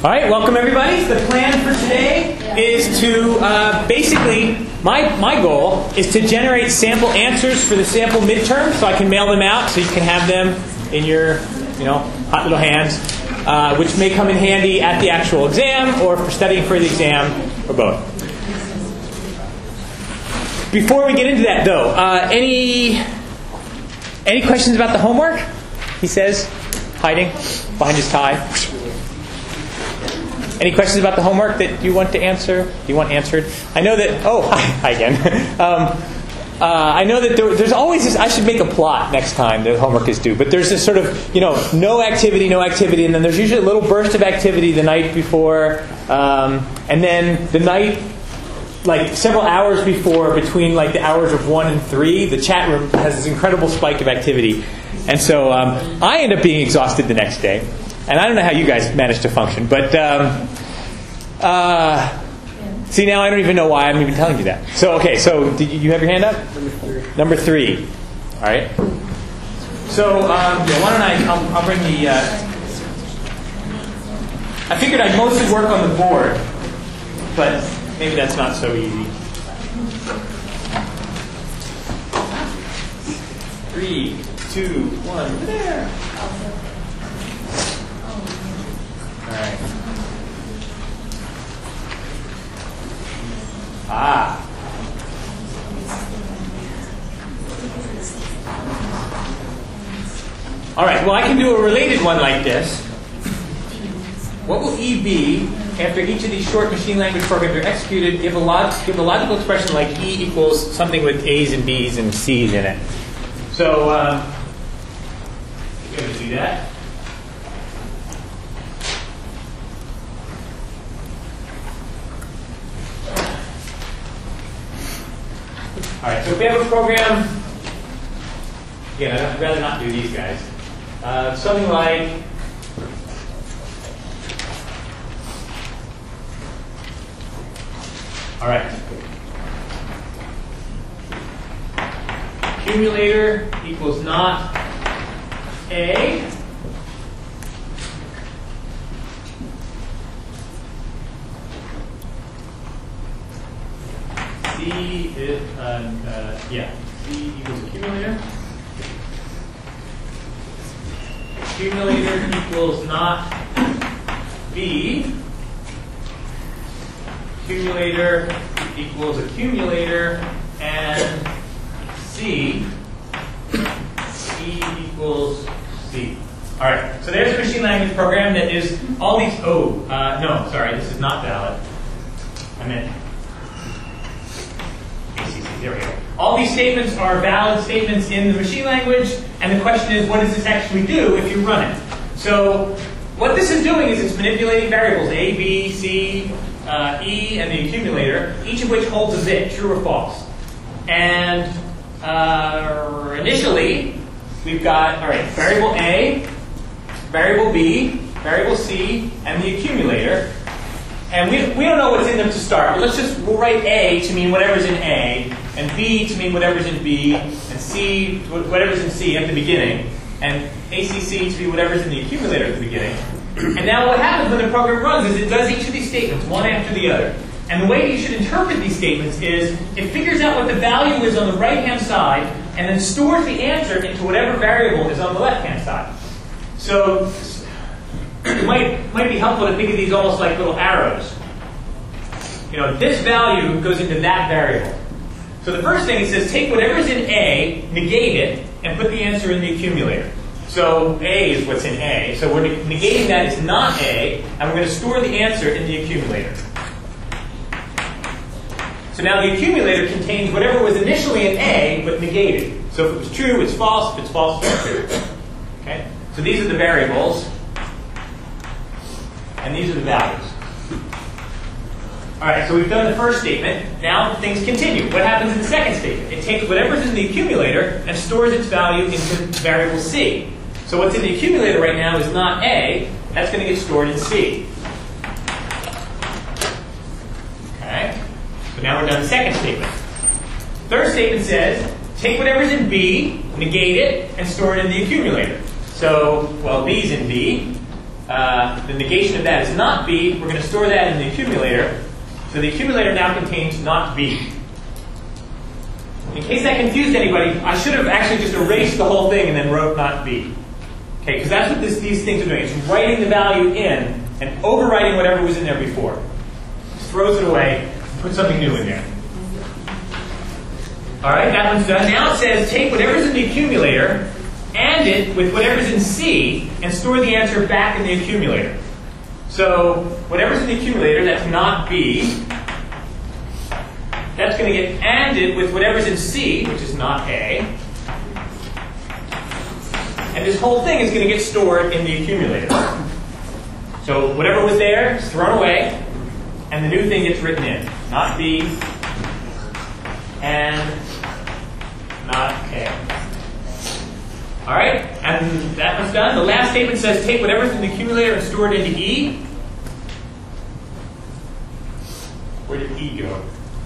All right, welcome everybody. The plan for today is to basically, my goal is to generate sample answers for the sample midterm so I can mail them out so you can have them in your, hot little hands, which may come in handy at the actual exam or for studying for the exam or both. Before we get into that though, any questions about the homework? He says, hiding behind his tie. Any questions about the homework that you want to answer? Do you want answered? I know that. Oh, hi again. I know that there's always this. I should make a plot next time the homework is due. But there's this sort of no activity, and then there's usually a little burst of activity the night before, and then the night, like several hours before, between like the hours of 1 and 3, the chat room has this incredible spike of activity, and so I end up being exhausted the next day. And I don't know how you guys manage to function, but see, now I don't even know why I'm even telling you that. So, okay, so did you have your hand up? Number 3. All right. So, why don't I'll bring the... I figured I'd mostly work on the board, but maybe that's not so easy. 3, 2, 1, over there. All right. All right, well, I can do a related one like this. What will E be after each of these short machine language programs are executed? Give a logical expression like E equals something with A's and B's and C's in it. So, we're going to do that. All right, so if we have a program, again, I'd rather not do these guys. Something like, all right, accumulator equals not A. C is, C equals accumulator. Accumulator equals not B. Accumulator equals accumulator, and C equals C. All right, so there's a machine language program that is all these, no, sorry, this is not valid. I meant there we go. All these statements are valid statements in the machine language, and the question is, what does this actually do if you run it? So what this is doing is it's manipulating variables A, B, C, E, and the accumulator, each of which holds a bit, true or false. And initially, we've got, all right, variable A, variable B, variable C, and the accumulator. And we don't know what's in them to start, but we'll write A to mean whatever's in A, and B to mean whatever's in B, and C whatever's in C at the beginning, and ACC to be whatever's in the accumulator at the beginning. And now what happens when the program runs is it does each of these statements, one after the other. And the way you should interpret these statements is it figures out what the value is on the right-hand side, and then stores the answer into whatever variable is on the left-hand side. So it might be helpful to think of these almost like little arrows. This value goes into that variable. So the first thing it says, take whatever's in A, negate it, and put the answer in the accumulator. So A is what's in A. So we're negating that as not A, and we're going to store the answer in the accumulator. So now the accumulator contains whatever was initially in A, but negated. So if it was true, it's false. If it's false, it's true. Okay? So these are the variables. And these are the values. All right, so we've done the first statement. Now things continue. What happens in the second statement? It takes whatever's in the accumulator and stores its value into variable C. So what's in the accumulator right now is not A. That's going to get stored in C. Okay? So now we're done the second statement. Third statement says, take whatever's in B, negate it, and store it in the accumulator. So, well, B's in B. the negation of that is not B, we're going to store that in the accumulator. So the accumulator now contains not B. In case that confused anybody, I should have actually just erased the whole thing and then wrote not B. Okay, because that's what these things are doing. It's writing the value in and overwriting whatever was in there before. Just throws it away, put something new in there. All right, that one's done. Now it says take whatever's in the accumulator, and it with whatever's in C, and store the answer back in the accumulator. So whatever's in the accumulator, that's not B. That's going to get ANDed with whatever's in C, which is not A. And this whole thing is going to get stored in the accumulator. So whatever was there is thrown away, and the new thing gets written in. Not B, and not A. All right, and that one's done. The last statement says take whatever's in the accumulator and store it into E. Where did E go?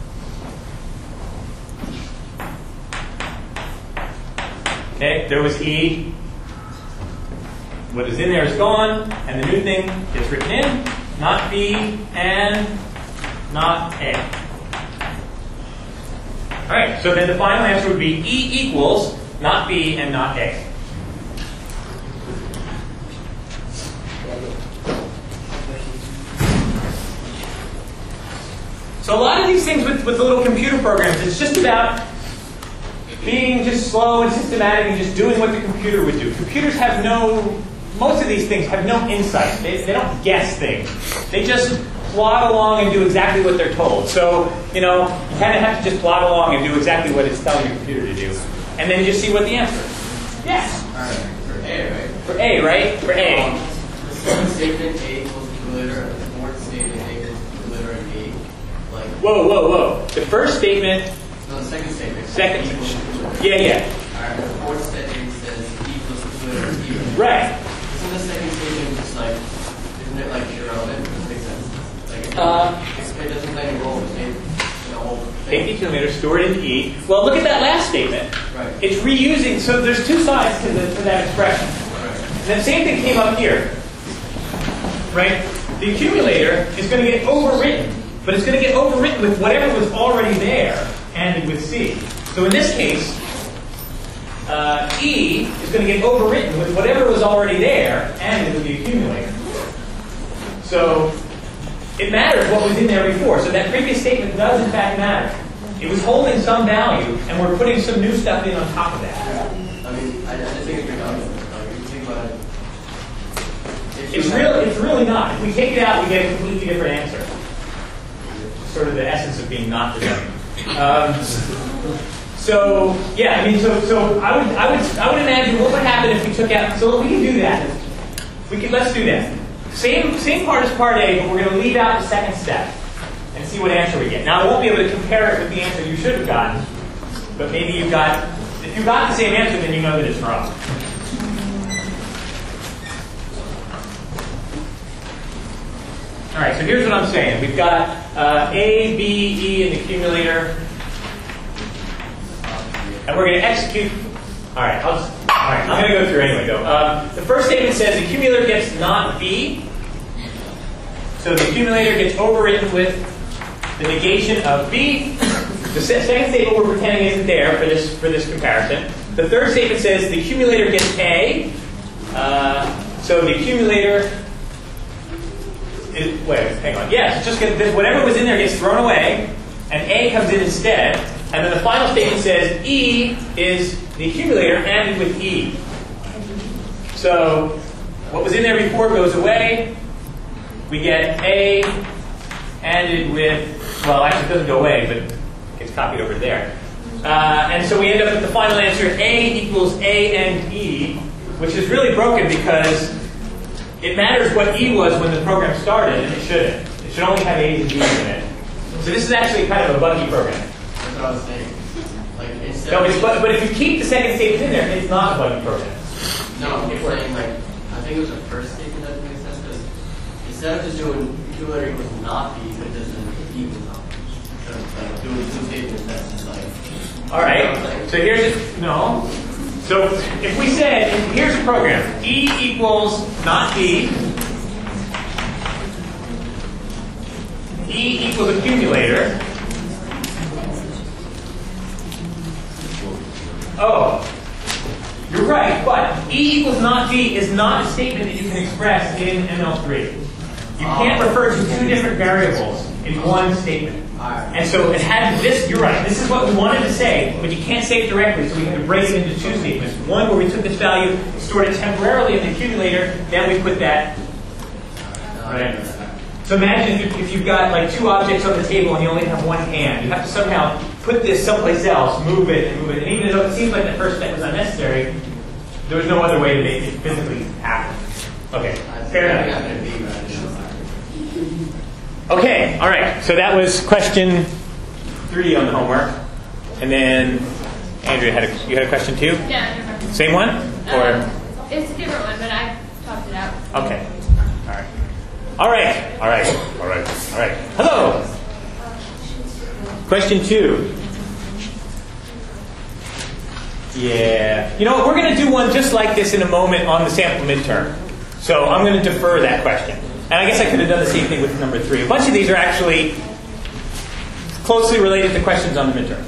Okay, there was E. What is in there is gone, and the new thing gets written in. Not B and not A. All right, so then the final answer would be E equals not B and not A. So a lot of these things with the little computer programs, it's just about being just slow and systematic and just doing what the computer would do. Computers have most of these things have no insight. They don't guess things. They just plod along and do exactly what they're told. So, you kind of have to just plod along and do exactly what it's telling your computer to do. And then just see what the answer is. Yes? For A, right? For A, right? For A. The second statement, A equals accumulator, and the fourth statement, A equals accumulator and B. Like, Whoa. The first statement. no, the second statement. Second. E equals accumulator. Yeah. Alright, the fourth statement says E equals accumulator and B. Right. Isn't the second statement just like, isn't it like irrelevant? Does it make sense? Like, it doesn't play any role in the whole thing. Take the accumulator, store it in E. Well, look at that last statement. Right. It's reusing, so there's two sides to that expression. Right. And the same thing came up here. Right? The accumulator is going to get overwritten, but it's going to get overwritten with whatever was already there and with C. So in this case, E is going to get overwritten with whatever was already there and with the accumulator. So it matters what was in there before. So that previous statement does in fact matter. It was holding some value, and we're putting some new stuff in on top of that. I mean, I just think it's redundant. Like, if you think about it, It's really not. If we take it out, we get a completely different answer. Sort of the essence of being not redundant. So yeah, I mean, so I would imagine what would happen if we took out. So we can do that. Let's do that. Same part as part A, but we're going to leave out the second step and see what answer we get. Now I won't be able to compare it with the answer you should have gotten, but maybe if you got the same answer, then you know that it's wrong. All right, so here's what I'm saying. We've got A, B, E in the accumulator. And we're going to execute. All right, I'm going to go through anyway, though. The first statement says the accumulator gets not B. So the accumulator gets overwritten with the negation of B. The second statement we're pretending isn't there for this comparison. The third statement says the accumulator gets A. So the accumulator is, hang on. Yes, it's just whatever was in there gets thrown away, and A comes in instead. And then the final statement says E is the accumulator ANDed with E. So what was in there before goes away. We get A ANDed with, well, actually it doesn't go away, but it gets copied over there. And so we end up with the final answer, A equals A and E, which is really broken because it matters what E was when the program started, and it shouldn't. It should only have A's and B's in it. So this is actually kind of a buggy program. That's what I was saying. Like, instead But if you keep the second statement in there, it's not a buggy program. No, I'm saying, like, I think it was the first statement that makes sense, because instead of just doing accumulator equals not B, it doesn't equal not B. Instead of, like, doing two statements, that's just like... All right, so here's no. So if we said, here's a program, E equals not B, equals not B is not a statement that you can express in ML3. You can't refer to two different variables in one statement. And so it had this, you're right, this is what we wanted to say, but you can't say it directly, so we had to break it into two statements. One where we took this value, stored it temporarily in the accumulator, then we put that right. So imagine if you've got like two objects on the table and you only have one hand. You have to somehow put this someplace else, move it. And even though it seems like the first step was unnecessary, there was no other way to make it physically happen. Okay, fair enough. Okay, all right. So that was question 3 on the homework. And then, Andrea, you had a question too? Yeah. Same one? Or? It's a different one, but I talked it out. Okay. All right. Hello. Question 2. Yeah. You know what? We're going to do one just like this in a moment on the sample midterm. So I'm going to defer that question. And I guess I could have done the same thing with number 3. A bunch of these are actually closely related to questions on the midterm.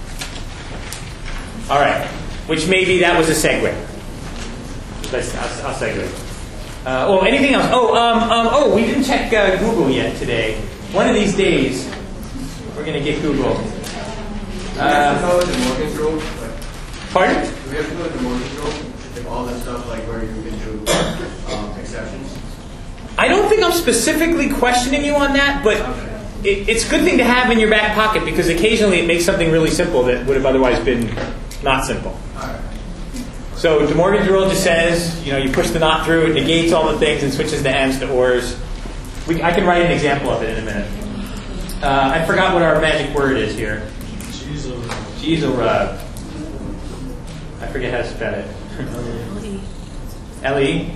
All right. Which maybe that was a segue. I'll segue. Anything else? We didn't check Google yet today. One of these days, we're going to get Google. Do we have to go with the Morgan's rule? Pardon? Do we have to go with the Morgan's rule? Like all that stuff, like where you can do exceptions? I don't think I'm specifically questioning you on that, but it's a good thing to have in your back pocket because occasionally it makes something really simple that would have otherwise been not simple. So De Morgan's rule just says, you push the not through, it negates all the things and switches the ands to ors. I can write an example of it in a minute. I forgot what our magic word is here. Jeezorub. I forget how to spell it. L-E?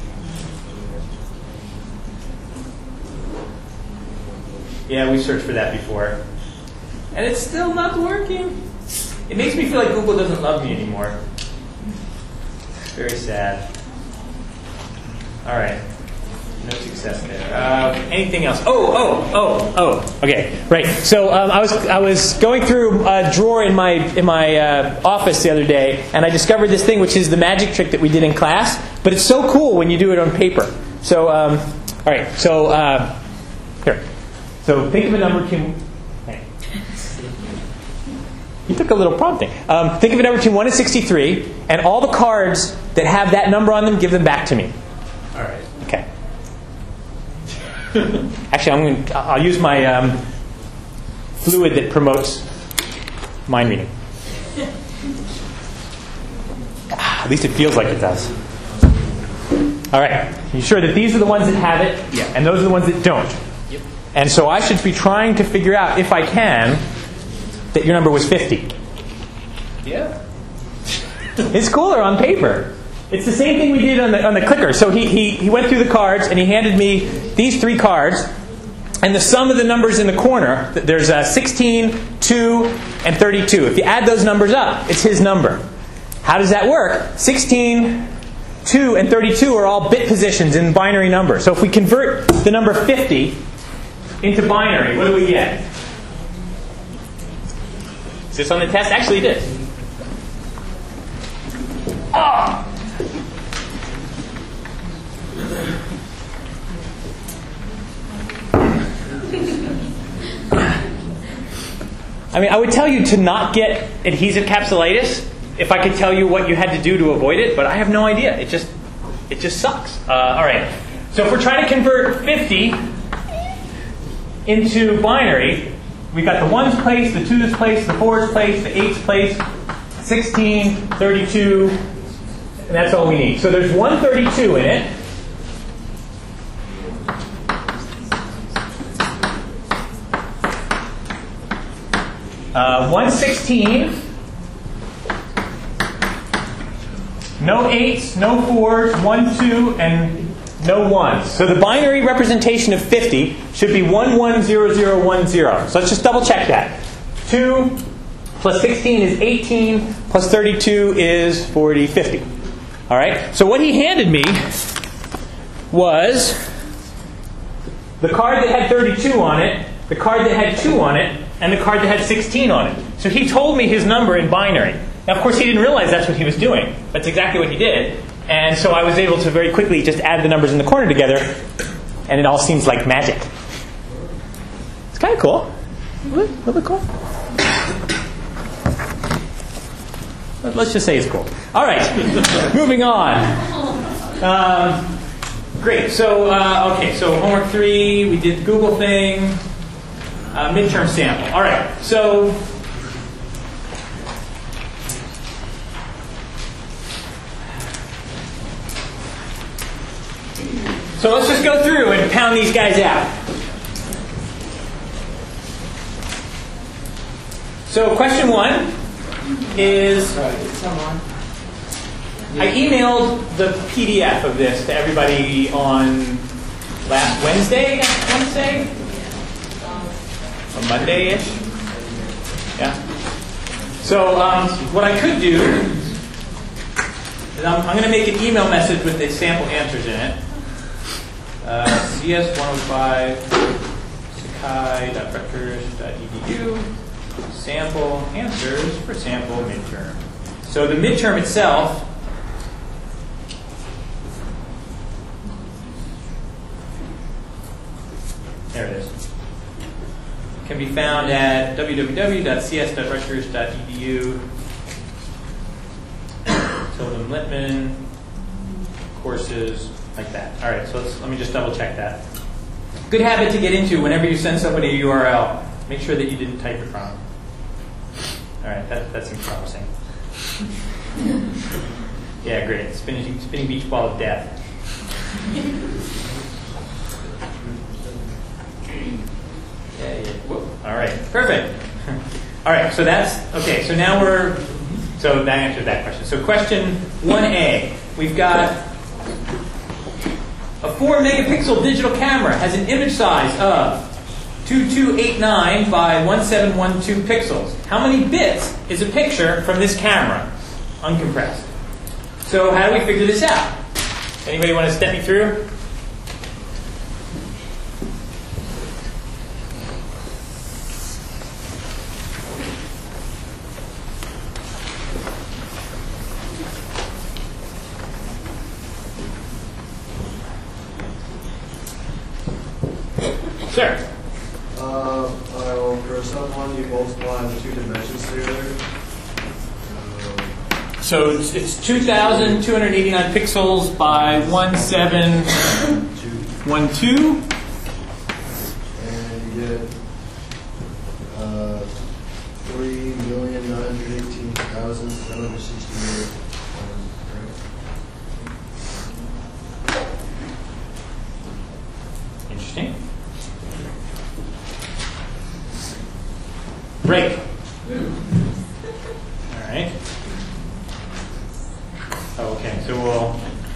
Yeah, we searched for that before. And it's still not working. It makes me feel like Google doesn't love me anymore. Very sad. All right. No success there. Anything else? Okay, right. So I was going through a drawer in my office the other day, and I discovered this thing, which is the magic trick that we did in class. But it's so cool when you do it on paper. So, all right. So here. So think of a number between. You took a little prompting. Think of a number between 1 and 63, and all the cards that have that number on them, give them back to me. All right. Okay. Actually, I'll use my fluid that promotes mind reading. At least it feels like it does. All right. You sure that these are the ones that have it? Yeah. And those are the ones that don't? Yep. And so I should be trying to figure out, if I can, that your number was 50. Yeah. It's cooler on paper. It's the same thing we did on the clicker. So he went through the cards and he handed me these 3 cards, and the sum of the numbers in the corner, there's 16, 2, and 32. If you add those numbers up, it's his number. How does that work? 16, 2, and 32 are all bit positions in binary numbers. So if we convert the number 50 into binary, what do we get? Is this on the test? Actually, it is. Oh! I would tell you to not get adhesive capsulitis if I could tell you what you had to do to avoid it, but I have no idea. It just sucks. All right. So if we're trying to convert 50 into binary, we've got the 1's place, the 2's place, the 4's place, the 8's place, 16, 32, and that's all we need. So there's 132 in it. Uh, 116. No 8s, no 4s, 1, 2, and no 1s. So the binary representation of 50 should be 110010. So let's just double check that. 2 plus 16 is 18, plus 32 is 40, 50. All right? So what he handed me was the card that had 32 on it, the card that had 2 on it, and the card that had 16 on it. So he told me his number in binary. Now, of course, he didn't realize that's what he was doing. That's exactly what he did. And so I was able to very quickly just add the numbers in the corner together, and it all seems like magic. It's kind of cool. A little bit cool. Let's just say it's cool. All right, moving on. Great. So, okay. So homework 3, we did the Google thing. Midterm sample. All right. So let's just go through and pound these guys out. So question 1 is, I emailed the PDF of this to everybody on last Wednesday, I want to say? Or Monday-ish? Yeah. So what I could do is I'm going to make an email message with the sample answers in it. CS105 sakai.rutgers.edu sample answers for sample midterm. So the midterm itself there it is. Can be found at www.cs.rutgers.edu. Tilden Littman courses like that. All right, so let me just double check that. Good habit to get into whenever you send somebody a URL. Make sure that you didn't type it wrong. All right, that seems promising. Yeah, great. Spinning beach ball of death. Yeah. Whoop. All right, perfect. All right, so that's okay. So now so that answers that question. So question 1A, we've got a 4 megapixel digital camera has an image size of 2289 by 1712 pixels. How many bits is a picture from this camera, uncompressed? So how do we figure this out? Anybody want to step me through? Sure. For someone, you multiply the 2 dimensions together. So it's 2,289 pixels by 1712. And you get 3,918,768. Interesting. Break. All right. Oh, okay, so we'll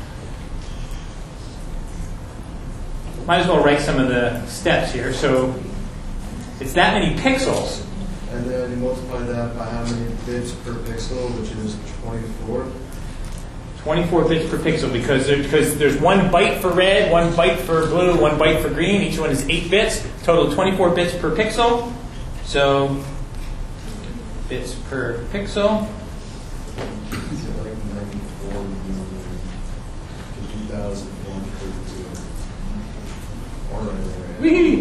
might as well write some of the steps here. So it's that many pixels. And then you multiply that by how many bits per pixel, which is 24. 24 bits per pixel because there's 1 byte for red, 1 byte for blue, 1 byte for green. Each one is 8 bits. Total 24 bits per pixel. So bits per pixel. Is it like 94 million to 2,132? Or right. Whee!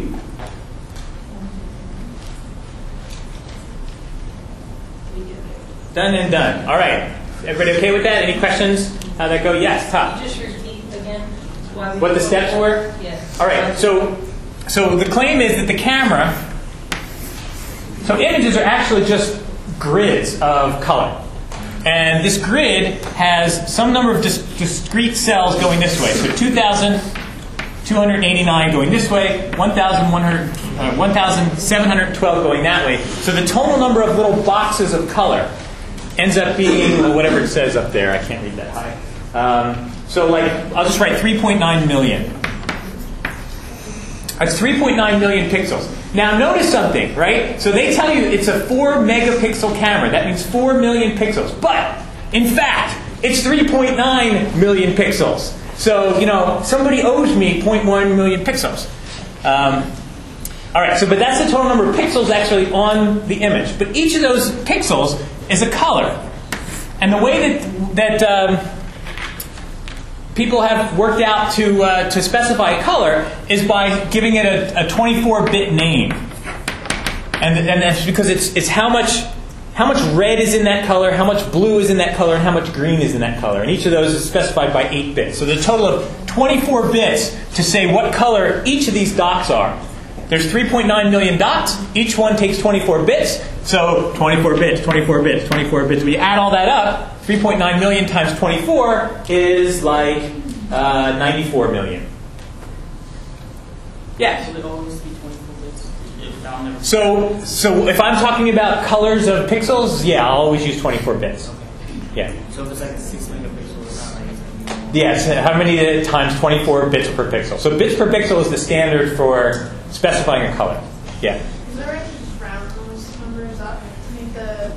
Done and done. All right. Everybody okay with that? Any questions? How'd that go? Yes, Todd. Just repeat again What the steps were? Yes. All right. So the claim is that the camera. So images are actually just grids of color. And this grid has some number of discrete cells going this way. So 2,289 going this way, 1,712 going that way. So the total number of little boxes of color ends up being whatever it says up there. I can't read that high. So like, I'll just write 3.9 million. That's 3.9 million pixels. Now notice something, right? So they tell you it's a 4 megapixel camera. That means 4 million pixels. But, in fact, it's 3.9 million pixels. So, somebody owes me 0.1 million pixels. All right, but that's the total number of pixels actually on the image. But each of those pixels is a color. And the way people have worked out to specify a color is by giving it a 24-bit name, and that's because it's how much red is in that color, how much blue is in that color, and how much green is in that color. And each of those is specified by 8 bits. So there's a total of 24 bits to say what color each of these dots are. There's 3.9 million dots. Each one takes 24 bits. So 24 bits, 24 bits, 24 bits. We add all that up. 3.9 million times 24 is like 94 million. Yeah? So they always be 24 bits? So if I'm talking about colors of pixels, yeah, I'll always use 24 bits. Okay. Yeah. So if it's like 6 megapixels, it's not like it's Yes, how many times 24 bits per pixel. So bits per pixel is the standard for specifying a color. Yeah. Is there a way to just round those numbers up to make the...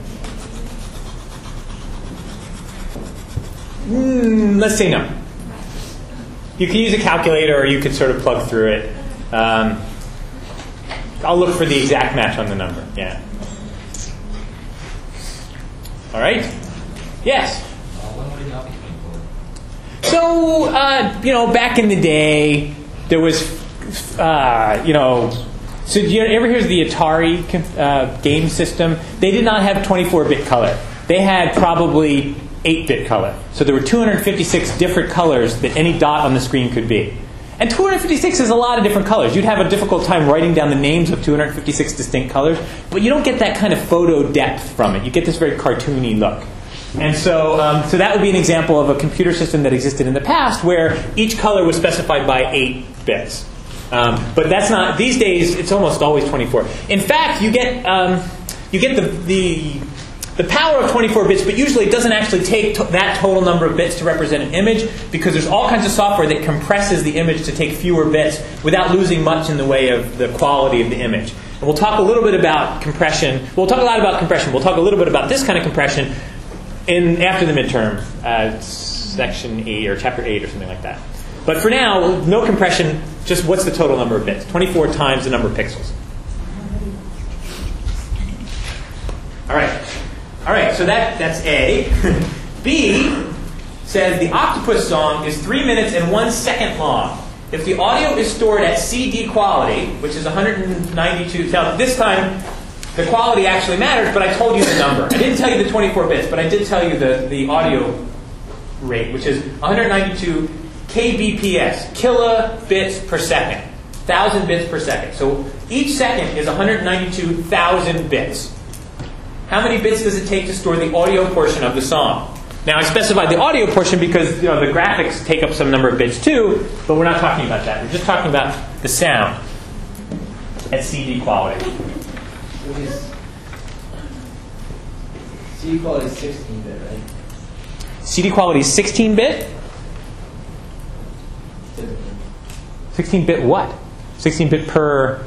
Let's say no. You can use a calculator or you could sort of plug through it. I'll look for the exact match on the number. Yeah. All right? Yes? When would it not be 24? So, back in the day, there was, so do you ever hear of the Atari game system? They did not have 24-bit color. They had probably 8-bit color. So there were 256 different colors that any dot on the screen could be. And 256 is a lot of different colors. You'd have a difficult time writing down the names of 256 distinct colors, but you don't get that kind of photo depth from it. You get this very cartoony look. And so that would be an example of a computer system that existed in the past where each color was specified by 8 bits. But that's not, these days, it's almost always 24. In fact, you get the power of 24 bits, but usually it doesn't actually take that total number of bits to represent an image because there's all kinds of software that compresses the image to take fewer bits without losing much in the way of the quality of the image. And we'll talk a little bit about compression. We'll talk a lot about compression. We'll talk a little bit about this kind of compression after the midterm, section 8 or chapter 8 or something like that. But for now, no compression, just what's the total number of bits? 24 times the number of pixels. All right, so that's A. B says the octopus song is 3 minutes and 1 second long. If the audio is stored at CD quality, which is 192, now this time the quality actually matters, but I told you the number. I didn't tell you the 24 bits, but I did tell you the audio rate, which is 192 kbps, kilobits per second, 1,000 bits per second. So each second is 192,000 bits. How many bits does it take to store the audio portion of the song? Now, I specified the audio portion because the graphics take up some number of bits too, but we're not talking about that. We're just talking about the sound at CD quality. CD quality is 16-bit, right? CD quality is 16-bit? 16-bit what? 16-bit per...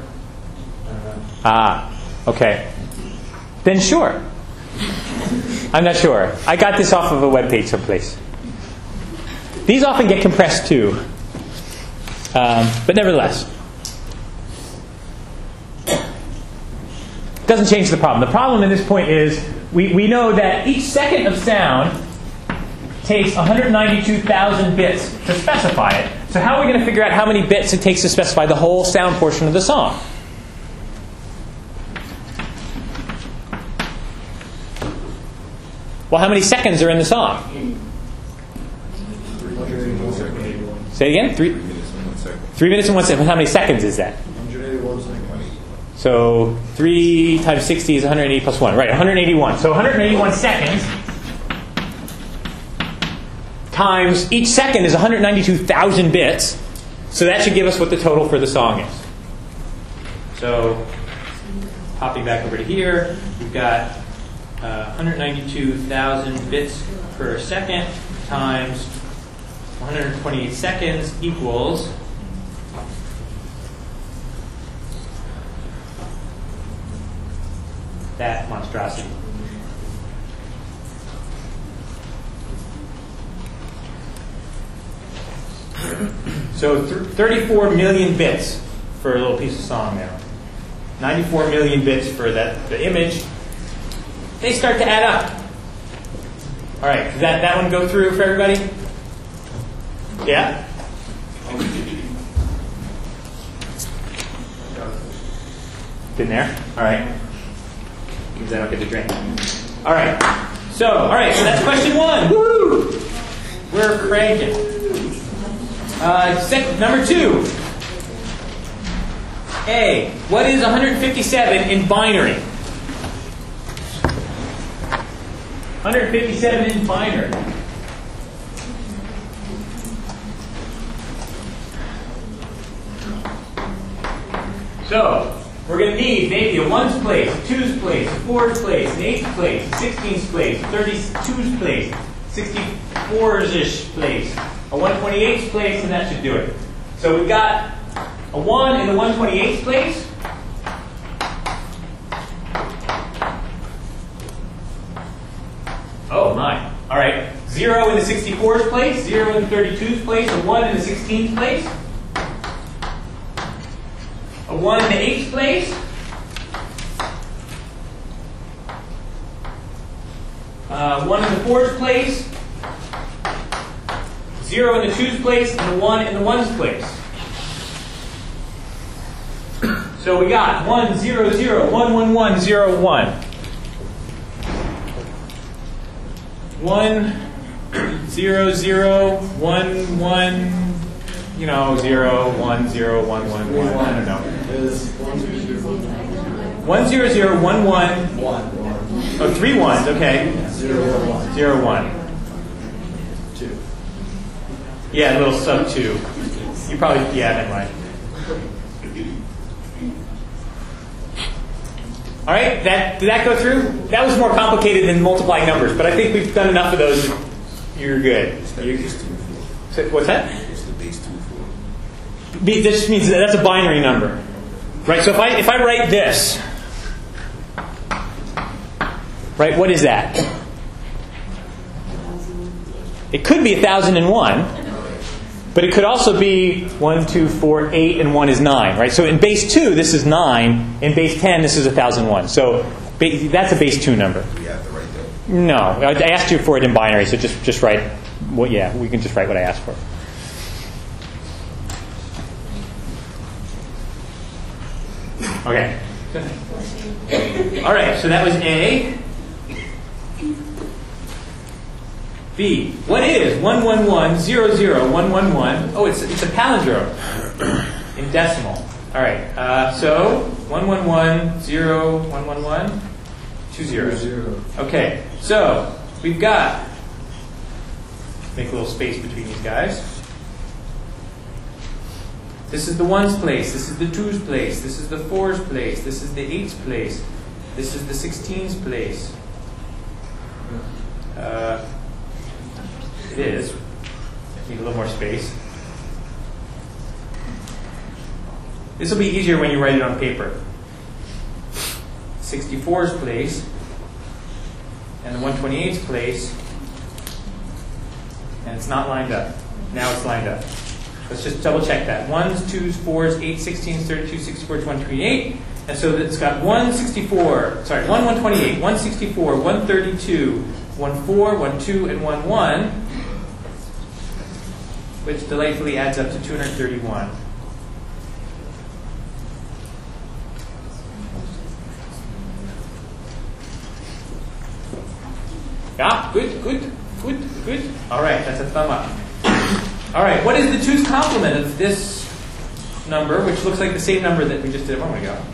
okay. Then sure. I'm not sure. I got this off of a web page someplace. These often get compressed too. But nevertheless. Doesn't change the problem. The problem at this point is we know that each second of sound takes 192,000 bits to specify it. So how are we going to figure out how many bits it takes to specify the whole sound portion of the song? Well, how many seconds are in the song? Say it again? 3 minutes and 1 second. 3 minutes and 1 second. How many seconds is that? 181 seconds. So 3 times 60 is 180 plus 1. Right, 181. So 181 seconds times each second is 192,000 bits. So that should give us what the total for the song is. So hopping back over to here, we've got 192,000 bits per second times 128 seconds equals that monstrosity. So 34 million bits for a little piece of song now. 94 million bits for the image. They start to add up. All right, does that one go through for everybody? Yeah? Been there? All right. Because I don't get to drink. All right. So that's question 1. Woo! We're cranking. Number 2. A. What is 157 in binary? 157 in binary. So, we're going to need maybe a 1's place, a 2's place, a 4's place, an 8's place, a 16's place, a 32's place, 64's-ish place, a 128's place, and that should do it. So we've got a 1 in the 128's place. Oh, my. All right. 0 in the 64's place, 0 in the 32's place, a 1 in the 16's place, a 1 in the 8's place, one in the 4's place, 0 in the 2's place, and a 1 in the 1's place. So we got 1, 0, 0, 1, 1, 1, 0, 1. 1, 0, 0, 1, 1, 0, 1, 0, 1, 1, 1. I don't know. 1, 0, 0, 1, 1. 1. Oh, 3 1s, okay. 0, 1. 0, 1. 2. Yeah, a little sub 2. You probably, yeah, never mind. All right, did that go through? That was more complicated than multiplying numbers, but I think we've done enough of those. You're good. What's that? It's the base 2, 4. This just means that's a binary number, right? So if I write this, right? What is that? It could be 1001, but it could also be 1, 2, 4, 8, and 1 is 9, right? So in base 2, this is 9. In base 10, this is 1001. So that's a base 2 number. We have to write that. No, I asked you for it in binary, so just write. Well, yeah, we can just write what I asked for. Okay. All right. So that was A. B. What is 1110011? Oh, it's a palindrome in decimal. All right. So 1110111 2 zeros. 0. Okay. So we've got. Make a little space between these guys. This is the 1's place. This is the 2's place. This is the 4's place. This is the 8's place. This is the 16's place. It is. Need a little more space. This will be easier when you write it on paper. 64's place and the 128's place, and it's not lined up. Now it's lined up. Let's just double check that. 1's, 2's, 4's, 8, 16's, 32, 64, 128. And so it's got 128, 164, 132, 14, 12, and 11, which delightfully adds up to 231. Yeah, good. All right, that's a thumb up. All right, what is the 2's complement of this number, which looks like the same number that we just did a moment ago?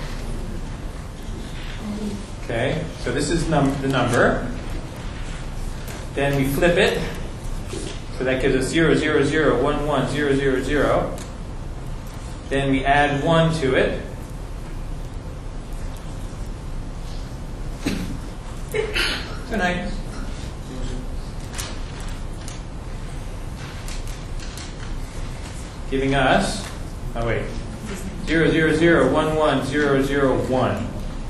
Okay, so this is the number. Then we flip it. So that gives us 0, 0, 0, 1, 1, 0, 0, 0. Then we add 1 to it. So nice. Giving us, 0, 0, 0, 1, 1, 0, 0, 1.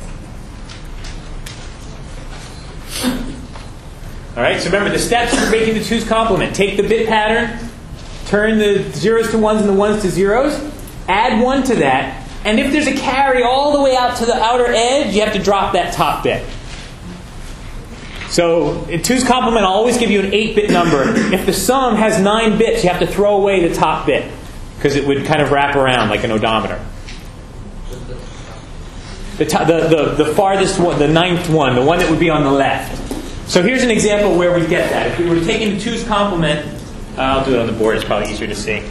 All right, so remember the steps for making the 2's complement. Take the bit pattern, turn the 0's to 1's and the 1's to 0's, add 1 to that, and if there's a carry all the way out to the outer edge, you have to drop that top bit. So in 2's complement, I'll always give you an 8-bit number. If the sum has 9 bits, you have to throw away the top bit because it would kind of wrap around like an odometer. The farthest one, the 9th one, the one that would be on the left. So here's an example where we get that. If we were taking the 2's complement, I'll do it on the board, it's probably easier to see.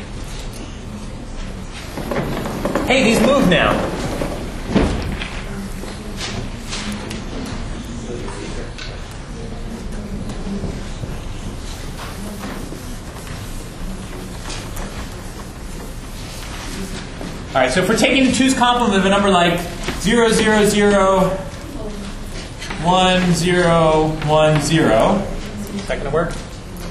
Hey, these move now. All right, so if we're taking the 2's complement of a number like 0, 0, 0, 1, 0, 1, 0, is that going to work?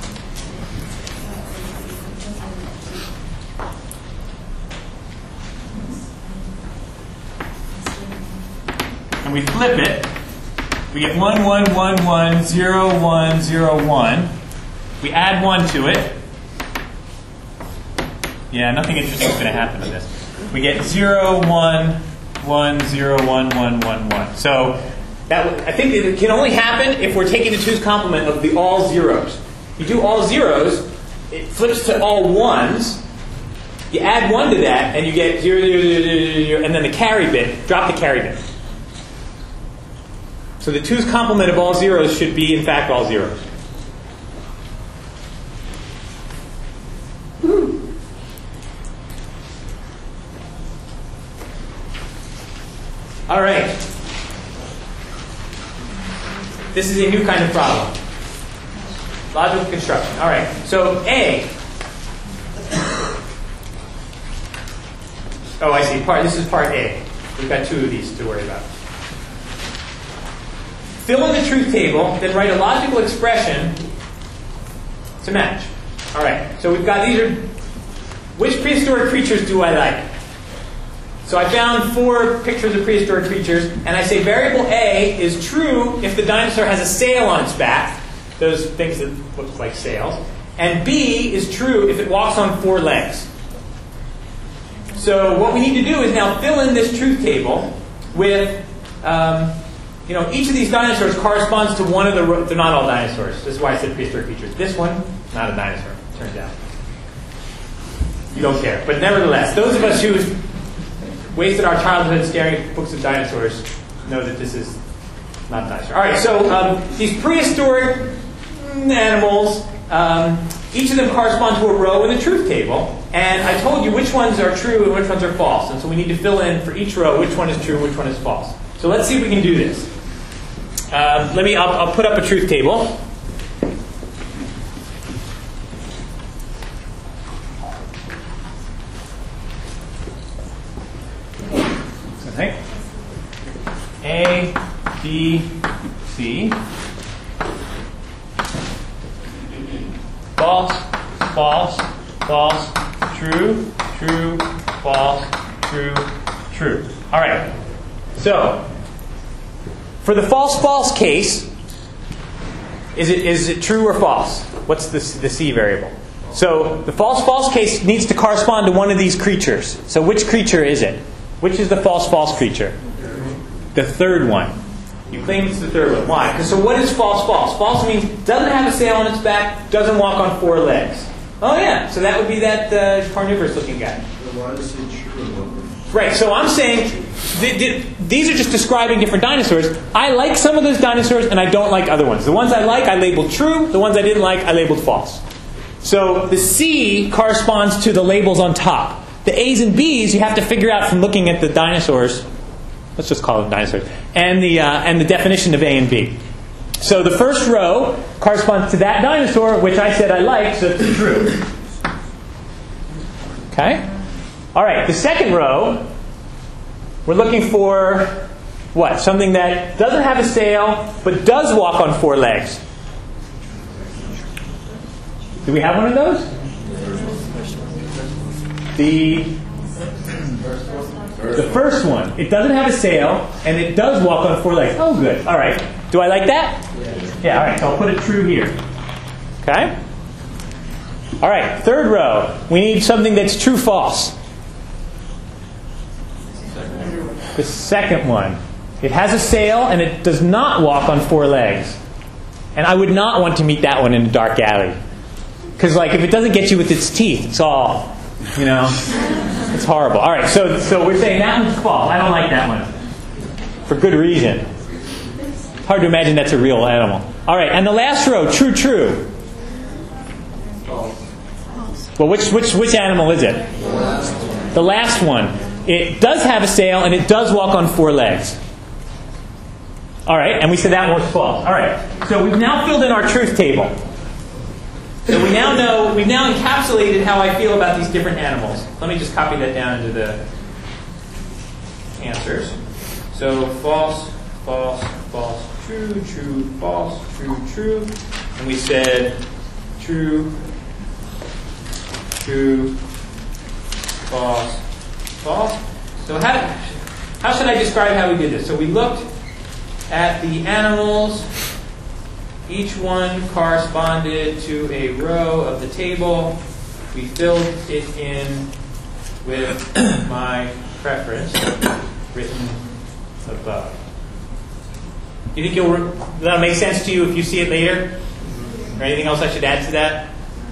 And we flip it, we get 1, 1, 1, 1, 0, 1, 0, 1. We add 1 to it. Yeah, nothing interesting is going to happen with this. We get 0, 1, 1, 0, 1, 1, 1, 1. So I think it can only happen if we're taking the 2's complement of the all zeros. You do all zeros, it flips to all ones. You add 1 to that, and you get 0, 0, 0, 0, 0, and then the carry bit. Drop the carry bit. So the 2's complement of all zeros should be, in fact, all zeros. All right. This is a new kind of problem. Logical construction. All right. So A. Oh, I see. This is part A. We've got 2 of these to worry about. Fill in the truth table, then write a logical expression to match. All right. So we've got these are. Which prehistoric creatures do I like? So I found 4 pictures of prehistoric creatures, and I say variable A is true if the dinosaur has a sail on its back, those things that look like sails, and B is true if it walks on 4 legs. So what we need to do is now fill in this truth table with, each of these dinosaurs corresponds to one of the, they're not all dinosaurs. This is why I said prehistoric creatures. This one, not a dinosaur, turns out. You don't care. But nevertheless, those of us who wasted our childhood staring at books of dinosaurs know that this is not a dinosaur. All right, so these prehistoric animals, each of them correspond to a row in the truth table. And I told you which ones are true and which ones are false. And so we need to fill in for each row which one is true and which one is false. So let's see if we can do this. I'll put up a truth table. Okay. A, B, C. False, false, false, true, true, false, true, true. All right. So, for the false case, is it true or false? What's the C variable? So the false case needs to correspond to one of these creatures. So which creature is it? Which is the false creature? The third one. You claim it's the third one. Why? So what is false? False means doesn't have a sail on its back, doesn't walk on 4 legs. Oh yeah, so that would be that carnivorous looking guy. Why does it true? Right, so I'm saying these are just describing different dinosaurs. I like some of those dinosaurs and I don't like other ones. The ones I like, I labeled true. The ones I didn't like, I labeled false. So the C corresponds to the labels on top. The A's and B's you have to figure out from looking at the dinosaurs. Let's just call them dinosaurs. And the definition of A and B. So the first row corresponds to that dinosaur, which I said I liked, so it's true. Okay? All right, the second row, we're looking for what? Something that doesn't have a sail, but does walk on 4 legs. Do we have one of those? The first one. It doesn't have a sail, and it does walk on 4 legs. Oh, good. All right. Do I like that? Yeah, all right. So I'll put it true here. Okay? All right, third row. We need something that's true, false. The second one. It has a sail, and it does not walk on 4 legs. And I would not want to meet that one in a dark alley. Because like if it doesn't get you with its teeth, it's all, it's horrible. All right, so we're saying that one's false. I don't like that one. For good reason. Hard to imagine that's a real animal. All right, and the last row, true, true. Well, which animal is it? The last one. It does have a sail and it does walk on 4 legs. All right, and we said that one was false. All right, so we've now filled in our truth table. So we now know, we've now encapsulated how I feel about these different animals. Let me just copy that down into the answers. So false, false, false, true, true, false, true, true. And we said true, true, false, false. So how should I describe how we did this? So we looked at the animals. Each one corresponded to a row of the table. We filled it in with my preference written above. Do you think that'll make sense to you if you see it later? Or anything else I should add to that?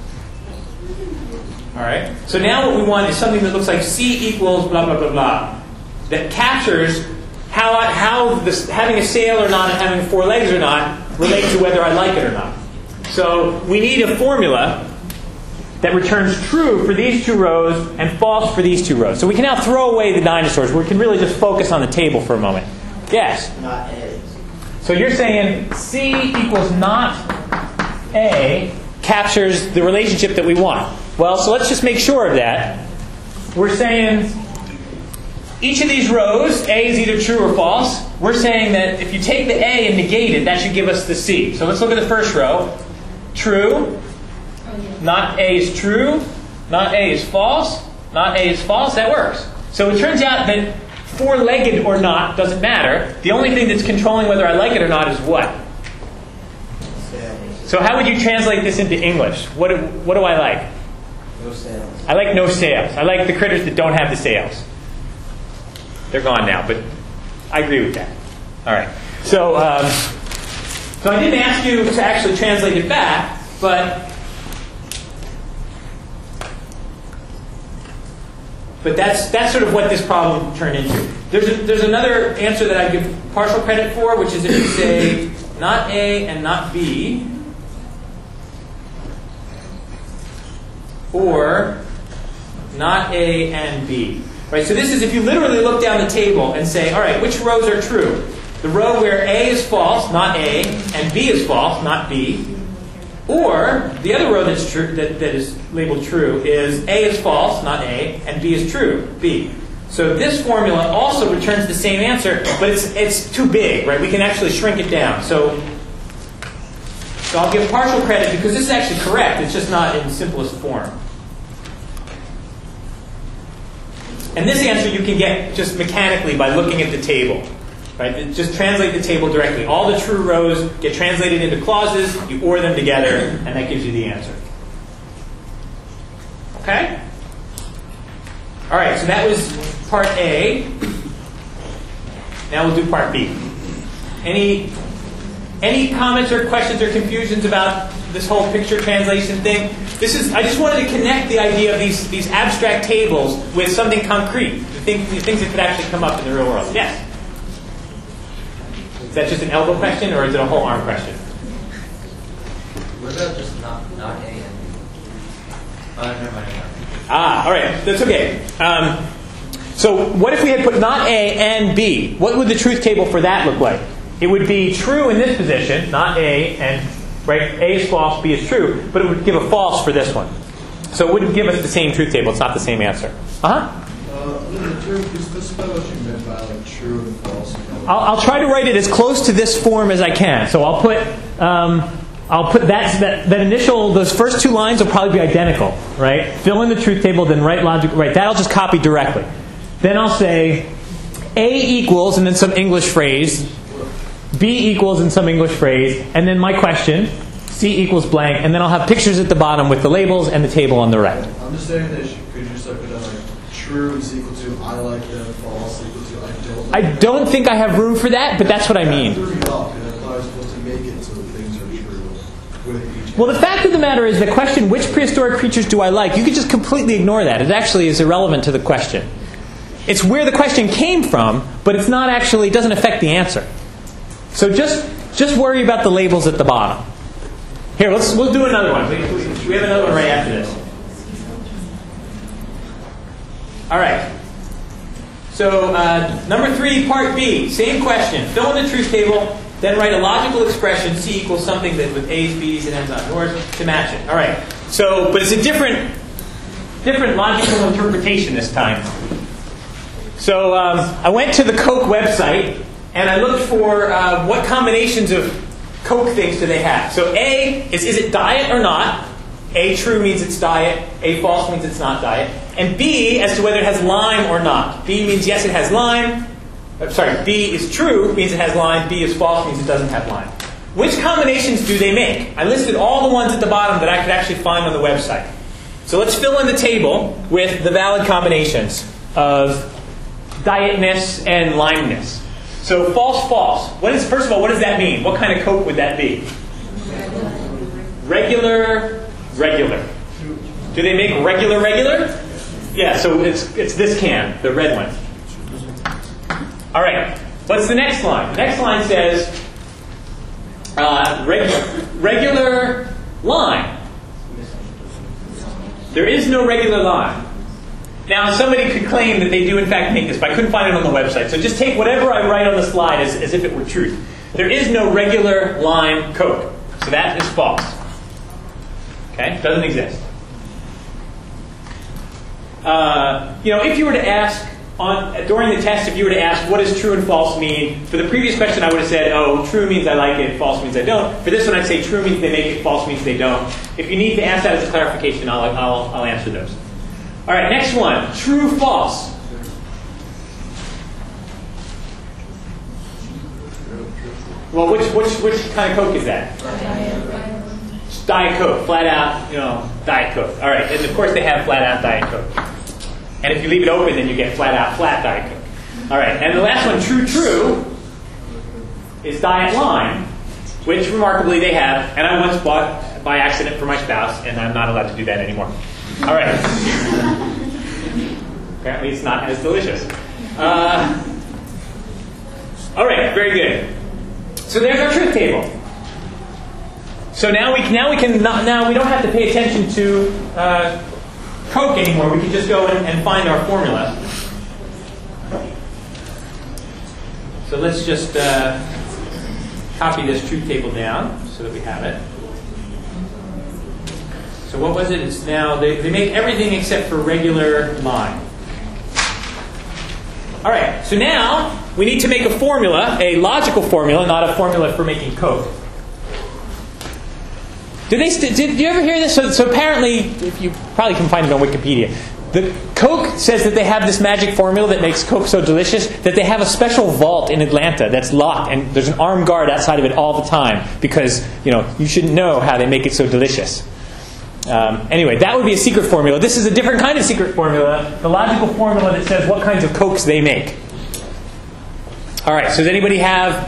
All right. So now what we want is something that looks like C equals blah, blah, blah, blah. That captures how having a sail or not and having 4 legs or not relate to whether I like it or not. So we need a formula that returns true for these 2 rows and false for these 2 rows. So we can now throw away the dinosaurs. We can really just focus on the table for a moment. Yes? Not A. So you're saying C equals not A captures the relationship that we want. Well, so let's just make sure of that. We're saying each of these rows, A is either true or false. We're saying that if you take the A and negate it, that should give us the C. So let's look at the first row. True. Not A is true. Not A is false. Not A is false. That works. So it turns out that 4-legged or not doesn't matter. The only thing that's controlling whether I like it or not is what? Sails. So how would you translate this into English? What do I like? No sails. I like no sails. I like the critters that don't have the sails. They're gone now, but I agree with that. All right. So I didn't ask you to actually translate it back, but that's sort of what this problem turned into. There's another answer that I give partial credit for, which is if you say not A and not B, or not A and B. Right, so this is if you literally look down the table and say, all right, which rows are true? The row where A is false, not A, and B is false, not B. Or the other row that's true, that is labeled true, is A is false, not A, and B is true, B. So this formula also returns the same answer, but it's too big, right? We can actually shrink it down. So I'll give partial credit because this is actually correct. It's just not in simplest form. And this answer you can get just mechanically by looking at the table. Right? Just translate the table directly. All the true rows get translated into clauses, you OR them together, and that gives you the answer. Okay? All right, so that was part A. Now we'll do part B. Any comments or questions or confusions about this whole picture translation thing? I just wanted to connect the idea of these abstract tables with something concrete, the things that could actually come up in the real world. Yes? Is that just an elbow question, or is it a whole arm question? What about just not A and B? Never mind. All right. That's okay. So what if we had put not A and B? What would the truth table for that look like? It would be true in this position, not A, and right, A is false, B is true, but it would give a false for this one. So it wouldn't give us the same truth table. It's not the same answer. Specify what you meant by like true and false. I'll try to write it as close to this form as I can. So I'll put that initial, those first 2 lines will probably be identical, right? Fill in the truth table, then write logic, right? That I'll just copy directly. Then I'll say A equals, and then some English phrase. B equals in some English phrase, and then my question, C equals blank, and then I'll have pictures at the bottom with the labels and the table on the right. I'm just saying that could you just like put down like true is equal to I like them, false equal to I don't like I don't think I have room for that, but that's what I mean. Threw me off, and I thought I was supposed to make it so that things are true. Well, the fact of the matter is the question, which prehistoric creatures do I like, you could just completely ignore that. It actually is irrelevant to the question. It's where the question came from, but it's not actually, it doesn't affect the answer. So just worry about the labels at the bottom. Here, we'll do another one. We have another one right after this. All right. So number 3, part B, same question. Fill in the truth table, then write a logical expression, C equals something that with A's, B's, and N's on yours to match it. All right. So, but it's a different logical interpretation this time. So I went to the Coke website and I looked for what combinations of Coke things do they have. So A is it diet or not? A, true means it's diet. A, false means it's not diet. And B, as to whether it has lime or not. B means yes, it has lime. B is true, means it has lime. B is false, means it doesn't have lime. Which combinations do they make? I listed all the ones at the bottom that I could actually find on the website. So let's fill in the table with the valid combinations of dietness and limeness. So false, false. First of all, what does that mean? What kind of Coke would that be? Regular, regular. Do they make regular, regular? Yeah, so it's this can, the red one. All right, what's the next line? The next line says regular lime. There is no regular lime. Now, somebody could claim that they do in fact make this, but I couldn't find it on the website. So just take whatever I write on the slide as if it were truth. There is no regular lime Coke. So that is false. Okay? Doesn't exist. If you were to ask, during the test, if you were to ask what does true and false mean, for the previous question I would have said, oh, true means I like it, false means I don't. For this one I'd say true means they make it, false means they don't. If you need to ask that as a clarification, I'll answer those. All right, next one. True, false. Well, which kind of Coke is that? Diet Coke. Flat out, Diet Coke. All right, and of course they have flat out Diet Coke. And if you leave it open, then you get flat out flat Diet Coke. All right, and the last one, true, true, is Diet Lime, which remarkably they have, and I once bought by accident for my spouse, and I'm not allowed to do that anymore. All right. Apparently it's not as delicious. All right, very good. So there's our truth table. So now we don't have to pay attention to Coke anymore. We can just go and find our formula. So let's just copy this truth table down so that we have it. So what was it? It's now, they make everything except for regular lime. All right, so now we need to make a formula, a logical formula, not a formula for making Coke. Did you ever hear this? So apparently, if you probably can find it on Wikipedia, the Coke says that they have this magic formula that makes Coke so delicious that they have a special vault in Atlanta that's locked, and there's an armed guard outside of it all the time because you shouldn't know how they make it so delicious. Anyway, that would be a secret formula. This is a different kind of secret formula, the logical formula that says what kinds of Cokes they make. All right, so does anybody have...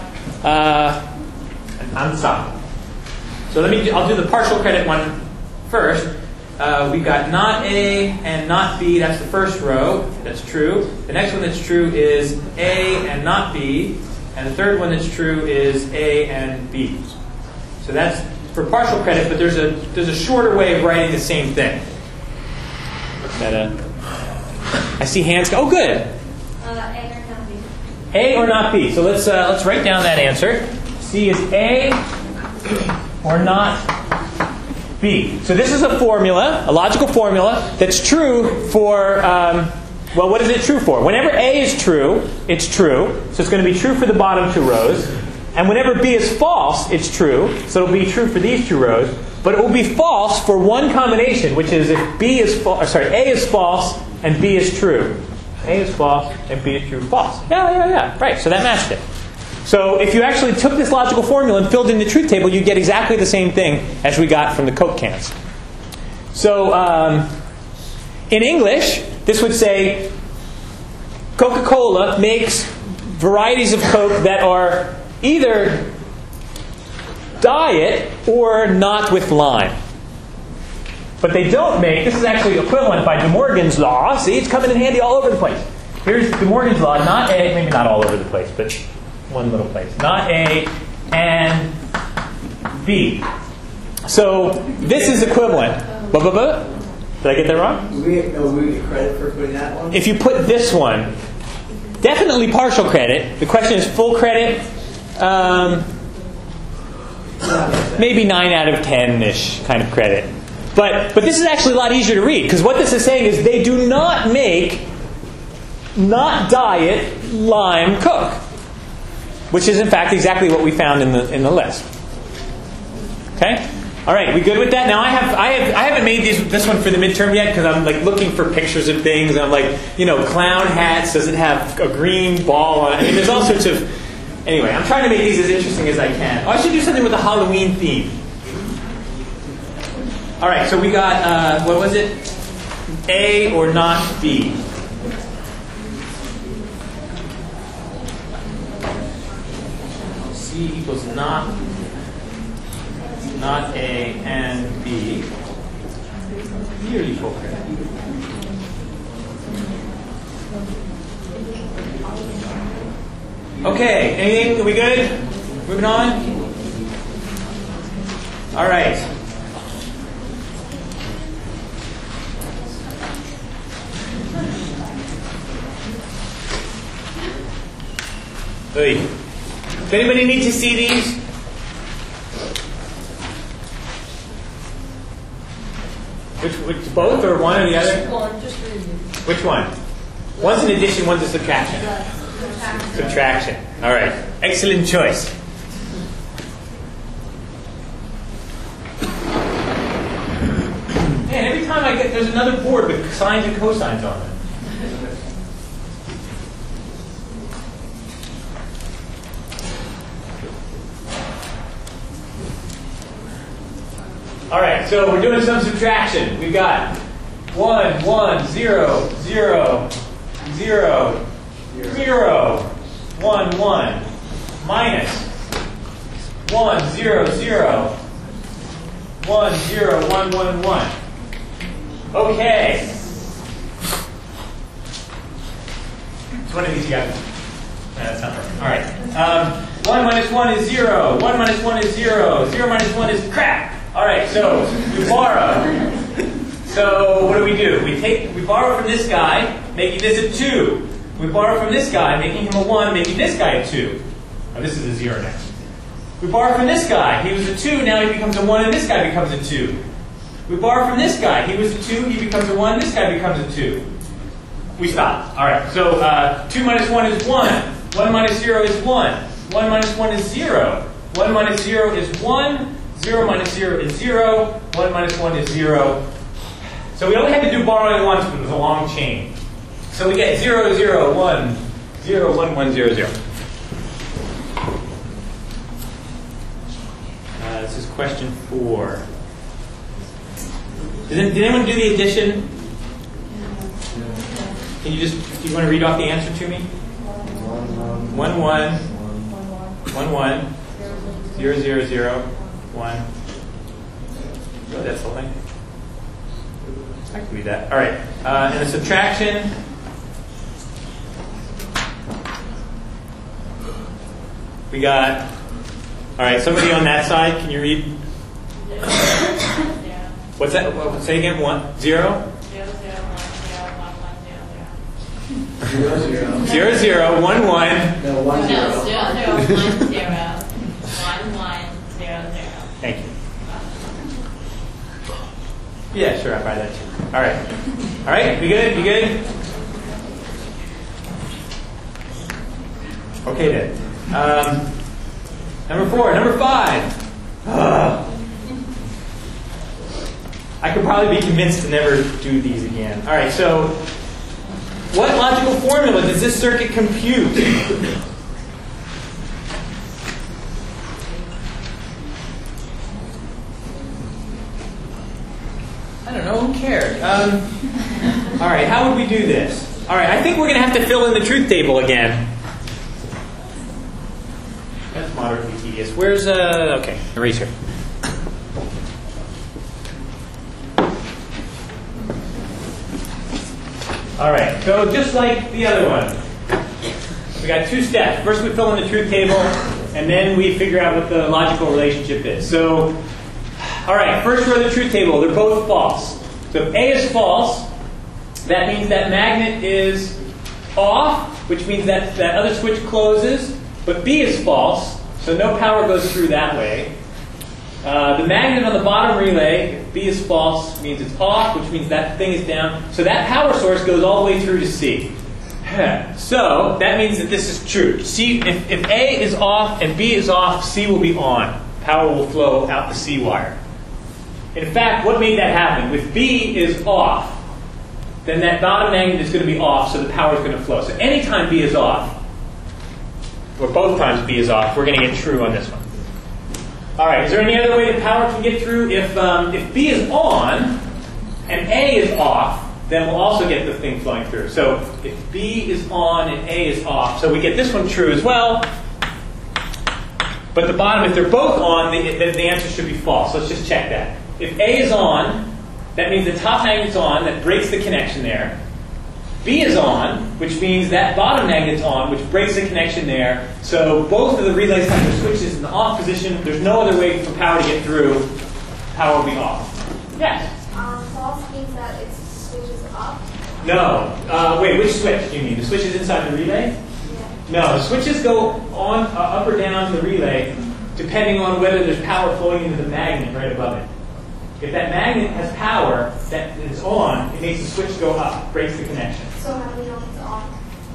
I'm stopping. So I'll do the partial credit one first. We've got not A and not B. That's the first row. That's true. The next one that's true is A and not B. And the third one that's true is A and B. So that's for partial credit, but there's a shorter way of writing the same thing. I see hands go. Oh, good. A or not B. A or not B. So let's write down that answer. C is A or not B. So this is a formula, a logical formula that's true for. What is it true for? Whenever A is true, it's true. So it's going to be true for the bottom two rows. And whenever B is false, it's true. So it'll be true for these two rows. But it will be false for one combination, which is if A is false and B is true. A is false and B is true. False. Yeah. Right. So that matched it. So if you actually took this logical formula and filled in the truth table, you get exactly the same thing as we got from the Coke cans. So in English, this would say Coca-Cola makes varieties of Coke that are either diet or not with lime. But they don't make, this is actually equivalent by De Morgan's law. See, it's coming in handy all over the place. Here's De Morgan's law, not A, maybe not all over the place, but one little place. Not A and B. So this is equivalent. Did I get that wrong? We get credit for putting that one? If you put this one, definitely partial credit. The question is full credit. Maybe 9 out of 10-ish kind of credit. But this is actually a lot easier to read, because what this is saying is they do not make not diet lime cook, which is in fact exactly what we found in the list. Okay, all right, we good with that? Now I haven't made this one for the midterm yet because I'm like looking for pictures of things. And I'm like, clown hats. Does it have a green ball on it? I mean, there's all sorts of. Anyway, I'm trying to make these as interesting as I can. Oh, I should do something with a Halloween theme. All right, so we got, what was it? A or not B. C equals not A and B. Nearly full credit. Okay, anything? Are we good? Moving on? All right. Does anybody need to see these? Which both or one or the other? Just read it. Which one? One's an addition, one's a subtraction. Subtraction. All right. Excellent choice. Man, every time there's another board with sines and cosines on it. All right, so we're doing some subtraction. We've got 1, 1, 0, 0, 0, 0, 1, 1, minus 1, 0, 0, 1, 0, 1, 1, 1. Okay. So one of these you got. That's not right. All right. 1 minus 1 is 0. 1 minus 1 is 0. 0 minus 1 is crap. All right, so we borrow. So what do? We borrow from this guy, making this a 2. We borrow from this guy, making him a 1, making this guy a 2. Oh, this is a 0 now. We borrow from this guy. He was a 2, now he becomes a 1, and this guy becomes a 2. We borrow from this guy. He was a 2, he becomes a 1, this guy becomes a 2. We stop. All right, so 2 minus 1 is 1. 1 minus 0 is 1. 1 minus 1 is 0. 1 minus 0 is 1. 0 minus 0 is 0. 1 minus 1 is 0. So we only had to do borrowing once, but it was a long chain. So we get 0, 0, 1, 0, 1, 1, 0, 0. This is question 4. Did anyone do the addition? Do you want to read off the answer to me? 1, 1, 1, 1, 0, 0, 0, 1. Oh, that's the thing. I can read that. All right. And the subtraction. We got. All right. Somebody on that side, can you read? What's that? Say again. 1, 0. 0, 0, 1, 1. No, 1, 0. No, 0, 0, 1, 0. 1, 1, 0, 0. Thank you. Yeah, sure. I'll buy that too. All right. All right. You good? You good? Okay then. Number 4. Number 5. I could probably be convinced to never do these again. All right. So, what logical formula does this circuit compute? I don't know. Who cares? All right. How would we do this? All right. I think we're going to have to fill in the truth table again. That's moderately tedious. Where's, okay, eraser. All right, so just like the other one, we got two steps. First we fill in the truth table, and then we figure out what the logical relationship is. So, all right, first row of the truth table, they're both false. So if A is false, that means that magnet is off, which means that that other switch closes, but B is false, so no power goes through that way. The magnet on the bottom relay, if B is false, means it's off, which means that thing is down. So that power source goes all the way through to C. So that means that this is true. C, if A is off and B is off, C will be on. Power will flow out the C wire. In fact, what made that happen? If B is off, then that bottom magnet is going to be off, so the power is going to flow. So anytime B is off, or both times B is off, we're going to get true on this one. All right, is there any other way that power can get through? If B is on and A is off, then we'll also get the thing flowing through. So if B is on and A is off, so we get this one true as well. But the bottom, if they're both on, the answer should be false. Let's just check that. If A is on, that means the top magnet's on, that breaks the connection there. B is on, which means that bottom magnet's on, which breaks the connection there. So both of the relays have their switches in the off position. There's no other way for power to get through. Power will be off. Yes? False means that its switch is up. No. Wait, which switch do you mean? The switches inside the relay? Yeah. No, the switches go on up or down the relay depending on whether there's power flowing into the magnet right above it. If that magnet has power that is on, it makes the switch go up, breaks the connection. So how do we know if it's off?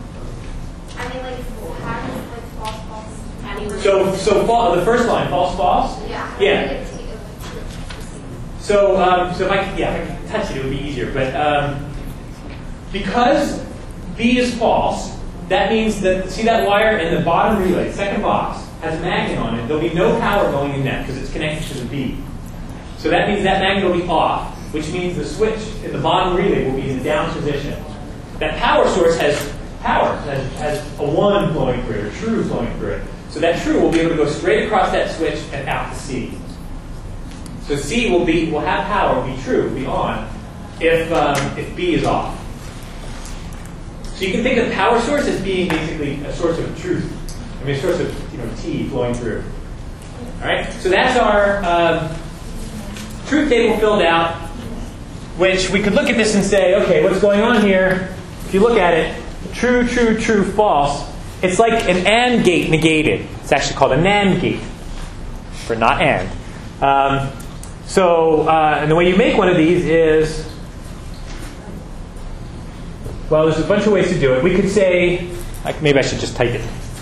I mean, like, how does like false, false? How do you The first line, false, false? Yeah. Yeah. So if I could touch it, it would be easier. But because B is false, that means that, see that wire in the bottom relay, second box, has a magnet on it. There'll be no power going in that because it's connected to the B. So that means that magnet will be off, which means the switch in the bottom relay will be in the down position. That power source has power, has a 1 flowing through it, or true flowing through it. So that true will be able to go straight across that switch and out to C. So C will have power, will be true, will be on, if B is off. So you can think of power source as being basically a source of truth. I mean, a source of T flowing through. All right. So that's our truth table filled out. Which we could look at this and say, okay, what's going on here? If you look at it, true, true, true, false. It's like an AND gate negated. It's actually called a NAND gate for not AND. And the way you make one of these is, well, there's a bunch of ways to do it. We could say, maybe I should just type it.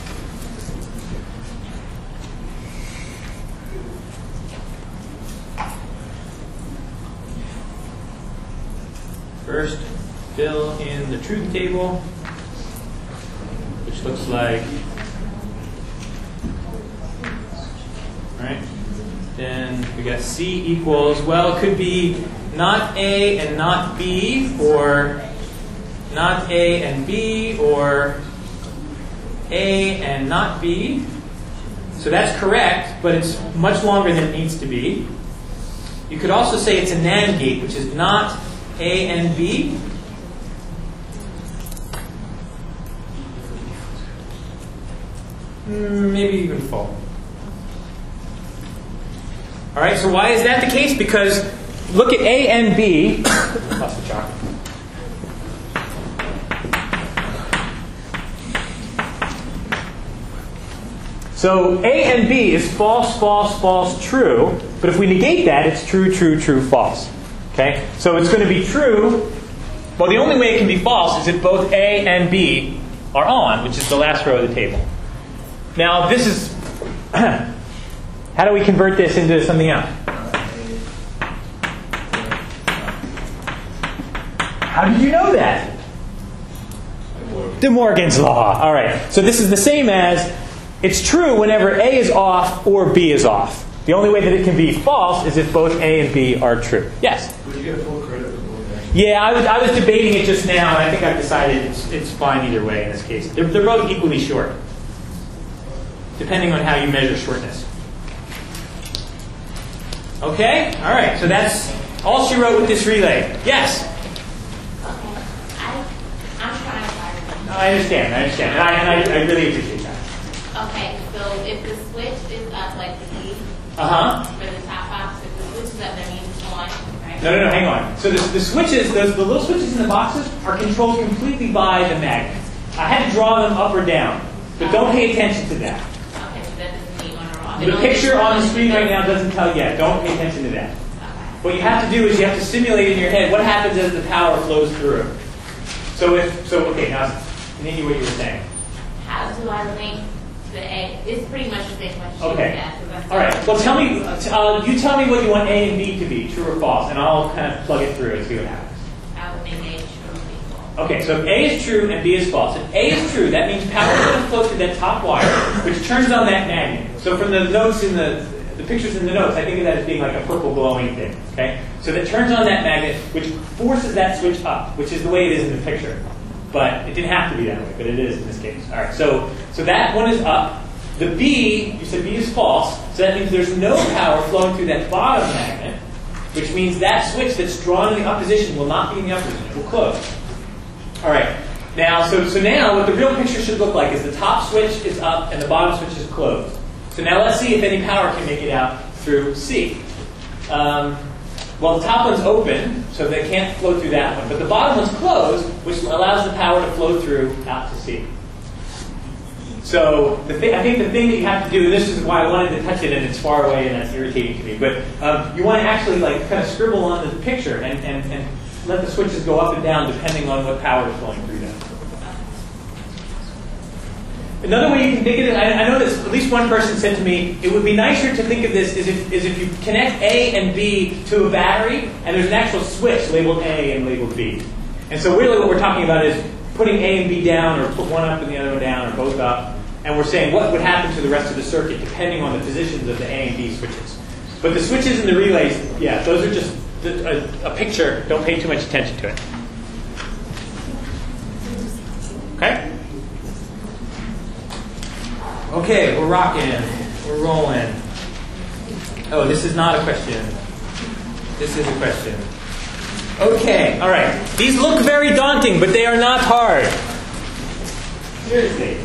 First, fill in the truth table, which looks like, right? Then we got C equals, well, it could be not A and not B, or not A and B, or A and not B. So that's correct, but it's much longer than it needs to be. You could also say it's a NAND gate, which is not A and B. Maybe even full. All right, so why is that the case? Because look at A and B. Lost the chocolate. So A and B is false, false, false, true. But if we negate that, it's true, true, true, false. Okay? So it's going to be true. Well, the only way it can be false is if both A and B are on, which is the last row of the table. Now, this is... how do we convert this into something else? How did you know that? De Morgan's law. All right. So this is the same as it's true whenever A is off or B is off. The only way that it can be false is if both A and B are true. Yes? Would you get full credit for both answers? Yeah, I was debating it just now, and I think I've decided it's fine either way in this case. They're both equally short. depending on how you measure shortness. Okay? All right, so that's all she wrote with this relay. Yes? Okay. I'm trying to find it. I understand. And I really appreciate that. Okay, so if the switch is up, like the key Uh-huh. for the top box, if the switch is up, that means it's on, right? No, hang on. So the switches, the little switches in the boxes are controlled completely by the magnet. I had to draw them up or down, but don't pay attention to that. Okay, so that doesn't mean on or off. The picture on the screen right now doesn't tell you yet. Don't pay attention to that. Okay. What you have to do is you have to simulate in your head what happens as the power flows through. Okay, now continue what you were saying. How do I link the A? It's pretty much the same question. Okay. Yeah, 'cause that's All right. Well, tell me. You tell me what you want A and B to be, true or false, and I'll kind of plug it through and see what happens. I would make A true or equal. Okay. So if A is true and B is false. If A is true, that means power is going to flow through that top wire, which turns on that magnet. So from the notes in the pictures in the notes, I think of that as being like a purple glowing thing. Okay. So that turns on that magnet, which forces that switch up, which is the way it is in the picture. But it didn't have to be that way, but it is in this case. All right, so that one is up. The B, you said B is false, so that means there's no power flowing through that bottom magnet, which means that switch that's drawn in the opposition will not be in the upper position. It will close. All right, now, so now what the real picture should look like is the top switch is up and the bottom switch is closed. So now let's see if any power can make it out through C. Well, the top one's open, so they can't flow through that one. But the bottom one's closed, which allows the power to flow through out to C. So I think the thing that you have to do, and this is why I wanted to touch it, and it's far away, and that's irritating to me, but you want to actually kind of scribble on the picture and let the switches go up and down depending on what power is flowing through them. Another way you can think of it, I know that at least one person said to me, it would be nicer to think of this is if you connect A and B to a battery, and there's an actual switch labeled A and labeled B. And so really what we're talking about is putting A and B down, or put one up and the other one down, or both up, and we're saying what would happen to the rest of the circuit depending on the positions of the A and B switches. But the switches and the relays, yeah, those are just a picture. Don't pay too much attention to it. Okay? Okay, we're rocking. We're rolling. Oh, this is not a question. This is a question. Okay, all right. These look very daunting, but they are not hard. Seriously.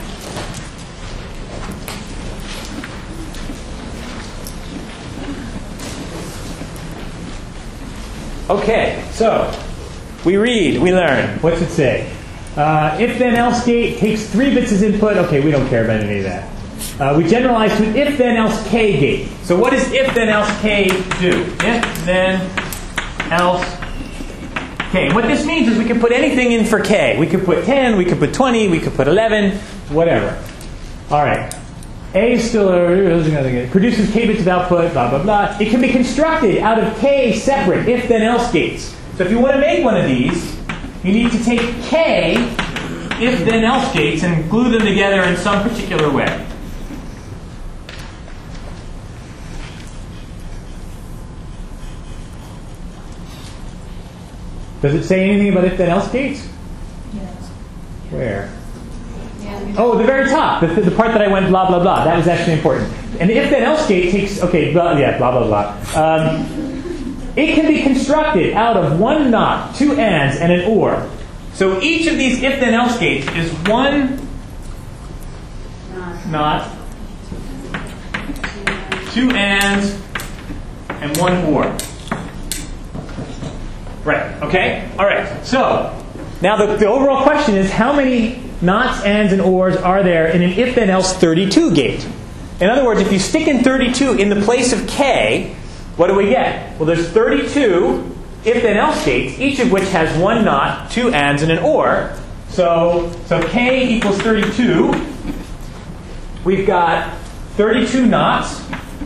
Okay, so we read, we learn. What's it say? If then else gate takes 3 bits as input. Okay, we don't care about any of that. We generalize to an if then else k gate. So what does if then else k do? If then else k. What this means is we can put anything in for k. We could put 10, we could put 20, we could put 11, whatever. All right. A is still produces k bits of output, blah, blah, blah. It can be constructed out of k separate if then else gates. So if you want to make one of these, you need to take k if then else gates and glue them together in some particular way. Does it say anything about if then else gates? Yes. Where? Oh, the very top, the part that I went blah blah blah. That was actually important. And if then else gate takes blah blah blah. It can be constructed out of 1 not, 2 ands, and an or. So each of these if then else gates is 1 not, 2 ands, and 1 or. Right. Okay. All right. So now the overall question is how many nots, ands, and ors are there in an if then else 32 gate? In other words, if you stick in 32 in the place of k, what do we get? Well, there's 32 if then else gates, each of which has 1 not, 2 ands, and an or. So k equals 32. We've got 32 nots,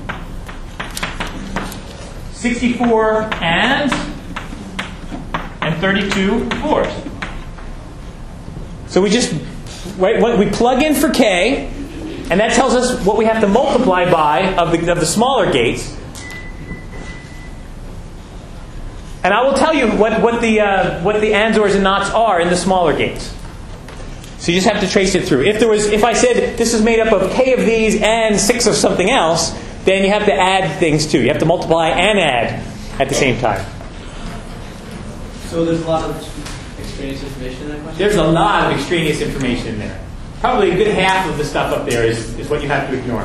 64 ands, and 32 ors. So we plug in for k, and that tells us what we have to multiply by of the smaller gates. And I will tell you what the ands, ors, and nots are in the smaller gates. So you just have to trace it through. If I said this is made up of k of these and 6 of something else, then you have to add things too. You have to multiply and add at the same time. So there's a lot of extraneous information in that question? There's a lot of extraneous information in there. Probably a good half of the stuff up there is what you have to ignore.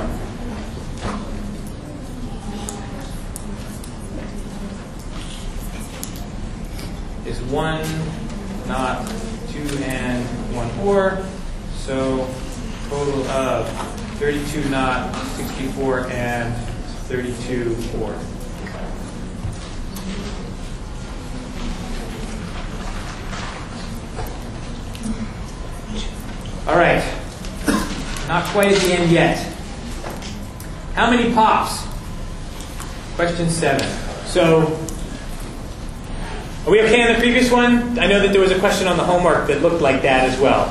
Is 1 not 2 and 1 or, so total of 32 not 64 and 32 or. All right, not quite at the end yet. How many pops? Question 7. So, are we okay on the previous one? I know that there was a question on the homework that looked like that as well.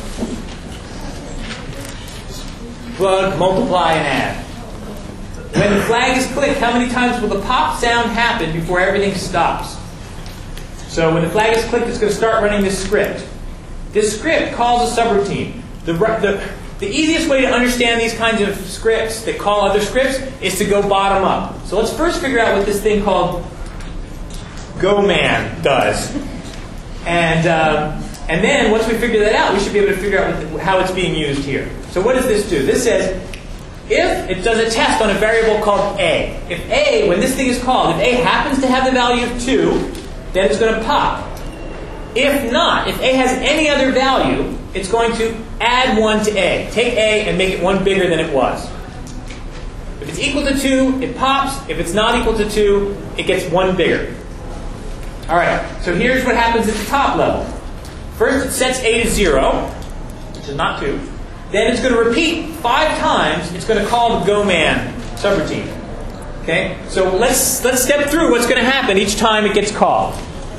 Plug, multiply, and add. When the flag is clicked, how many times will the pop sound happen before everything stops? So when the flag is clicked, it's going to start running this script. This script calls a subroutine. The easiest way to understand these kinds of scripts that call other scripts is to go bottom up. So let's first figure out what this thing called GoMan does. And then once we figure that out, we should be able to figure out how it's being used here. So what does this do? This says, if it does a test on a variable called a. If a, when this thing is called, if a happens to have the value of 2, then it's going to pop. If not, if a has any other value, it's going to add 1 to a. Take a and make it 1 bigger than it was. If it's equal to 2, it pops. If it's not equal to 2, it gets 1 bigger. All right, so here's what happens at the top level. First, it sets a to 0, which is not 2. Then it's going to repeat 5 times. It's going to call the GoMan subroutine. Okay, so let's step through what's going to happen each time it gets called.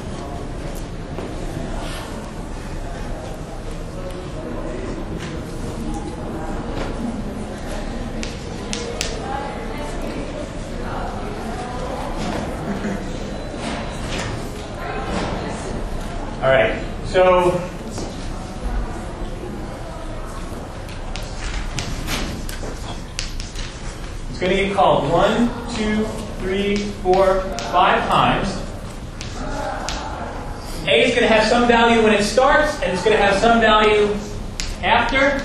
All right, so it's going to get called 1, 2, 3, 4, 5 times. A is going to have some value when it starts, and it's going to have some value after.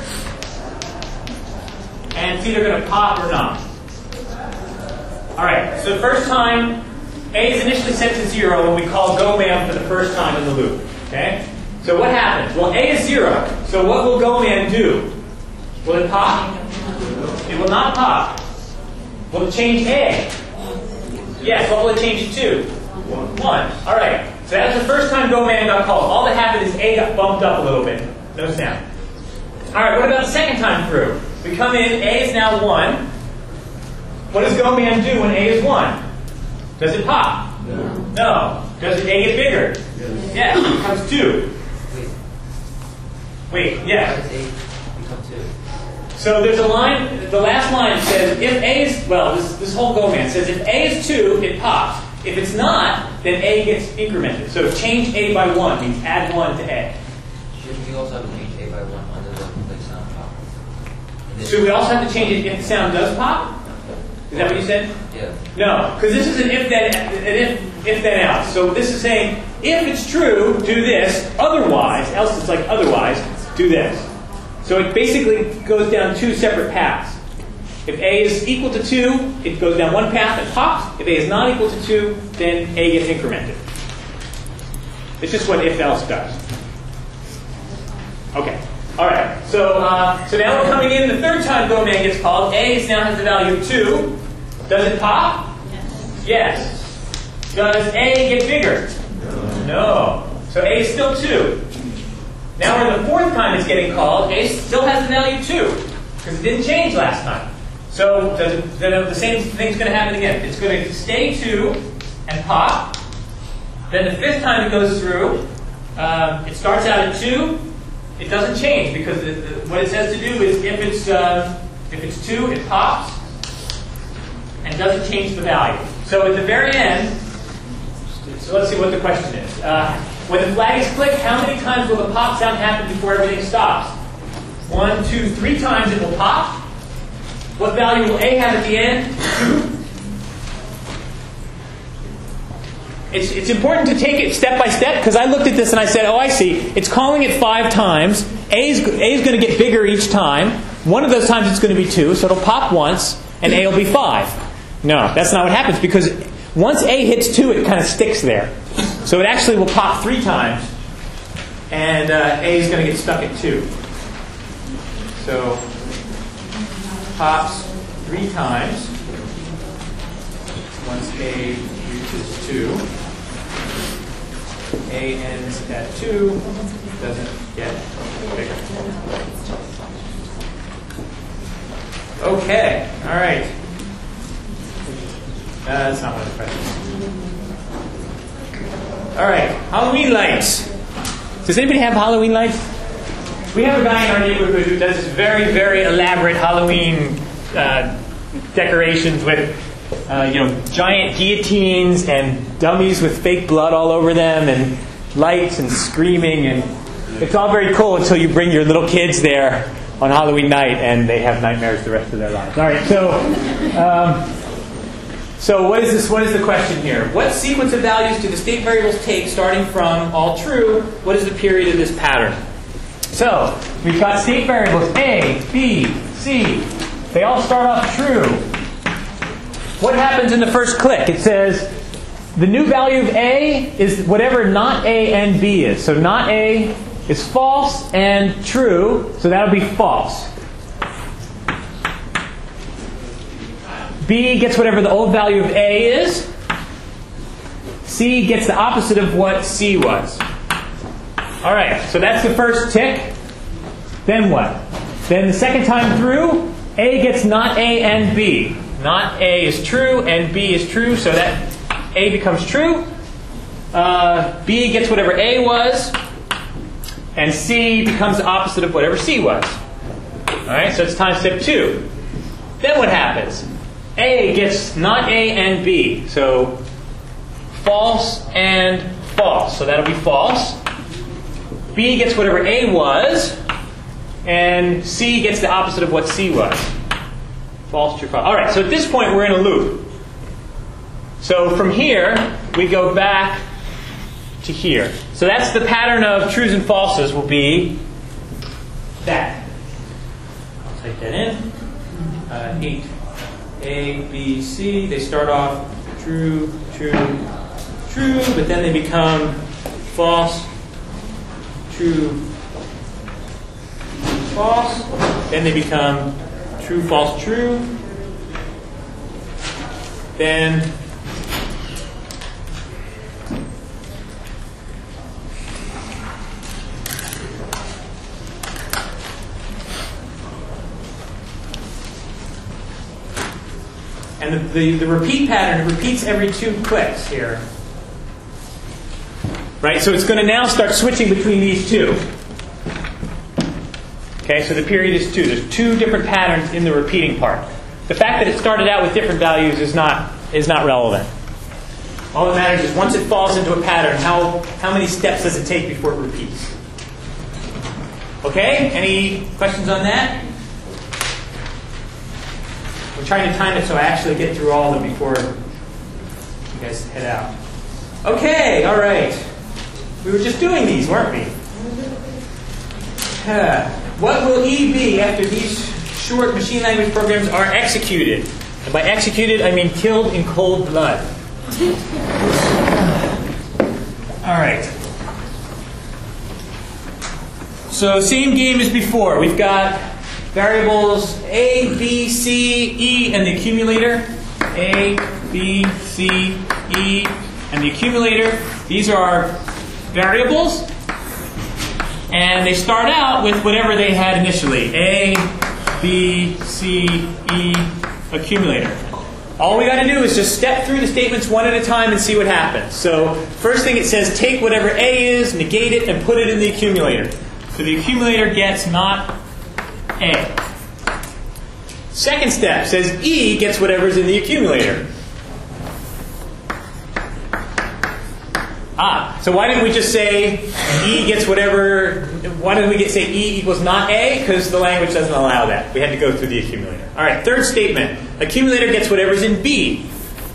And it's either going to pop or not. All right, so the first time, A is initially set to 0 when we call GoMan for the first time in the loop. Okay? So what happens? Well, A is 0. So what will GoMan do? Will it pop? It will not pop. Will it change A? Yes. What will it change it to? 1. All right. So that's the first time GoMan got called. All that happened is A got bumped up a little bit. No sound. All right. What about the second time through? We come in. A is now 1. What does GoMan do when A is 1? Does it pop? No. Does A get bigger? Yes. It becomes 2. Wait. Yeah. How does A become 2? So there's a line, the last line says if A is, well, this whole GoMan says if A is 2, it pops. If it's not, then A gets incremented. So change A by 1 means add 1 to A. Shouldn't we also have to change A by 1 under the sound pop? So we also have to change it if the sound does pop? Is that what you said? Yeah. No, because this is an if then else. So this is saying if it's true, do this. Otherwise, else it's like otherwise, do this. So it basically goes down 2 separate paths. If A is equal to 2, it goes down 1 path and pops. If A is not equal to 2, then A gets incremented. It's just what if else does. Okay. All right. So now we're coming in. The third time GoMan gets called. A now has the value of 2. Does it pop? Yes. Does A get bigger? No. So A is still 2. Now we're in the fourth time it's getting called. A still has the value 2 because it didn't change last time. So the same thing's going to happen again. It's going to stay 2 and pop. Then the fifth time it goes through, it starts out at 2. It doesn't change because what it says to do is if it's 2, it pops and doesn't change the value. So at the very end, so let's see what the question is. When the flag is clicked, how many times will the pop sound happen before everything stops? 1, 2, 3 times it will pop. What value will A have at the end? 2. It's important to take it step by step, because I looked at this and I said, oh, I see. It's calling it 5 times. A is going to get bigger each time. One of those times it's going to be 2, so it'll pop once, and A will be 5. No, that's not what happens, because once A hits 2, it kind of sticks there. So it actually will pop 3 times, and A is going to get stuck at 2. So pops 3 times once A reaches 2. A ends at 2, doesn't get bigger. Okay, all right. That's not one of the questions. All right, Halloween lights. Does anybody have Halloween lights? We have a guy in our neighborhood who does this very, very elaborate Halloween decorations with giant guillotines and dummies with fake blood all over them and lights and screaming, and it's all very cool until you bring your little kids there on Halloween night and they have nightmares the rest of their lives. All right, so what is this? What is the question here? What sequence of values do the state variables take starting from all true? What is the period of this pattern? So we've got state variables A, B, C. They all start off true. What happens in the first click? It says the new value of A is whatever not A and B is. So not A is false and true, so that'll be false. B gets whatever the old value of A is. C gets the opposite of what C was. All right, so that's the first tick. Then what? Then the second time through, A gets not A and B. Not A is true and B is true, so that A becomes true. B gets whatever A was, and C becomes the opposite of whatever C was. All right, so it's time step 2. Then what happens? A gets not A and B, so false and false, so that'll be false. B gets whatever A was, and C gets the opposite of what C was. False, true, false. All right, so at this point we're in a loop. So from here, we go back to here. So that's the pattern of trues and falses will be that. I'll type that in. 8. A, B, C. They start off true, true, true, but then they become false, true, false. Then they become true, false, true. Then and the repeat pattern repeats every 2 clicks here. Right? So it's going to now start switching between these 2. Okay, so the period is 2. There's 2 different patterns in the repeating part. The fact that it started out with different values is not relevant. All that matters is once it falls into a pattern, how many steps does it take before it repeats? Okay? Any questions on that? I'm trying to time it so I actually get through all of them before you guys head out. Okay, all right. We were just doing these, weren't we? What will E be after these short machine language programs are executed? And by executed, I mean killed in cold blood. All right. So same game as before. We've got variables A, B, C, E, and the accumulator. A, B, C, E, and the accumulator. These are variables. And they start out with whatever they had initially. A, B, C, E, accumulator. All we got to do is just step through the statements one at a time and see what happens. So first thing it says, take whatever A is, negate it, and put it in the accumulator. So the accumulator gets not A. Second step says E gets whatever's in the accumulator. So why didn't we just say E gets whatever? Why didn't we say E equals not A? Because the language doesn't allow that. We had to go through the accumulator. All right, third statement. Accumulator gets whatever's in B.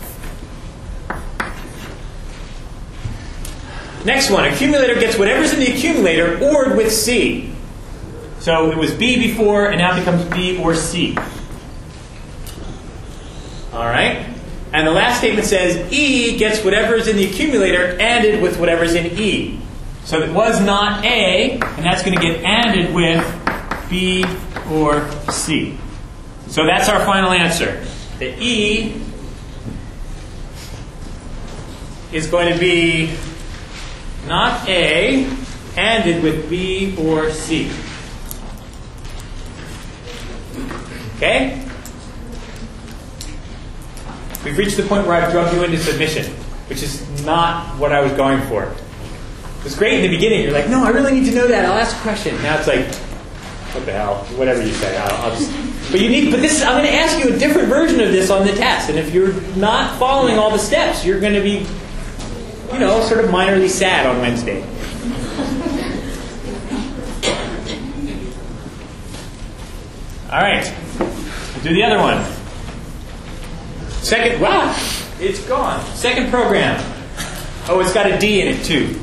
Next one. Accumulator gets whatever's in the accumulator ORed with C. So it was B before, and now it becomes B or C. All right? And the last statement says E gets whatever's in the accumulator ANDed with whatever's in E. So it was not A, and that's going to get ANDed with B or C. So that's our final answer. The E is going to be not A, ANDed with B or C. Okay? We've reached the point where I've drugged you into submission, which is not what I was going for. It was great in the beginning. You're like, no, I really need to know that. I'll ask a question. Now it's like, what the hell? Whatever you say. I'll just. But this. I'm going to ask you a different version of this on the test. And if you're not following all the steps, you're going to be, sort of minorly sad on Wednesday. All right. We'll do the other one. Second, wow, it's gone. Second program. Oh, it's got a D in it too.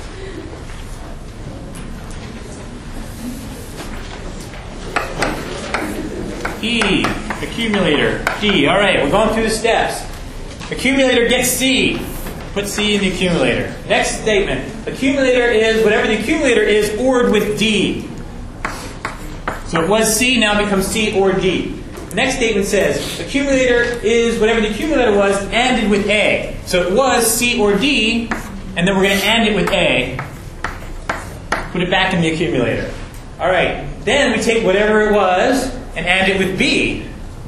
E, accumulator, D. All right, we're going through the steps. Accumulator gets C. Put C in the accumulator. Next statement. Accumulator is whatever the accumulator is ORed with D. So it was C, now it becomes C or D. The next statement says accumulator is whatever the accumulator was ANDed with A. So it was C or D, and then we're going to AND it with A. Put it back in the accumulator. All right. Then we take whatever it was and AND it with B.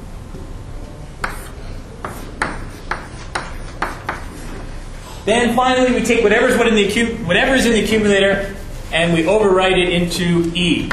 Then finally we take whatever's in the accumulator and we overwrite it into E.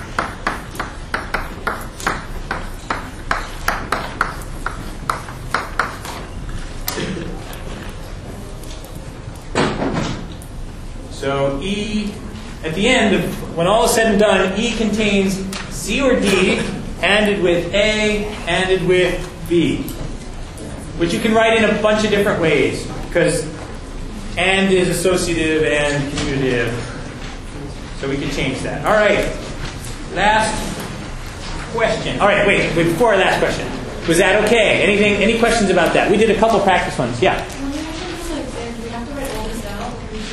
So E, at the end, when all is said and done, E contains C or D, ANDed with A, ANDed with B. Which you can write in a bunch of different ways, because AND is associative and commutative. So we can change that. All right. Last question. All right, wait, before our last question. Was that okay? Any questions about that? We did a couple practice ones. Yeah. When you have this exam, do we have to write all this down?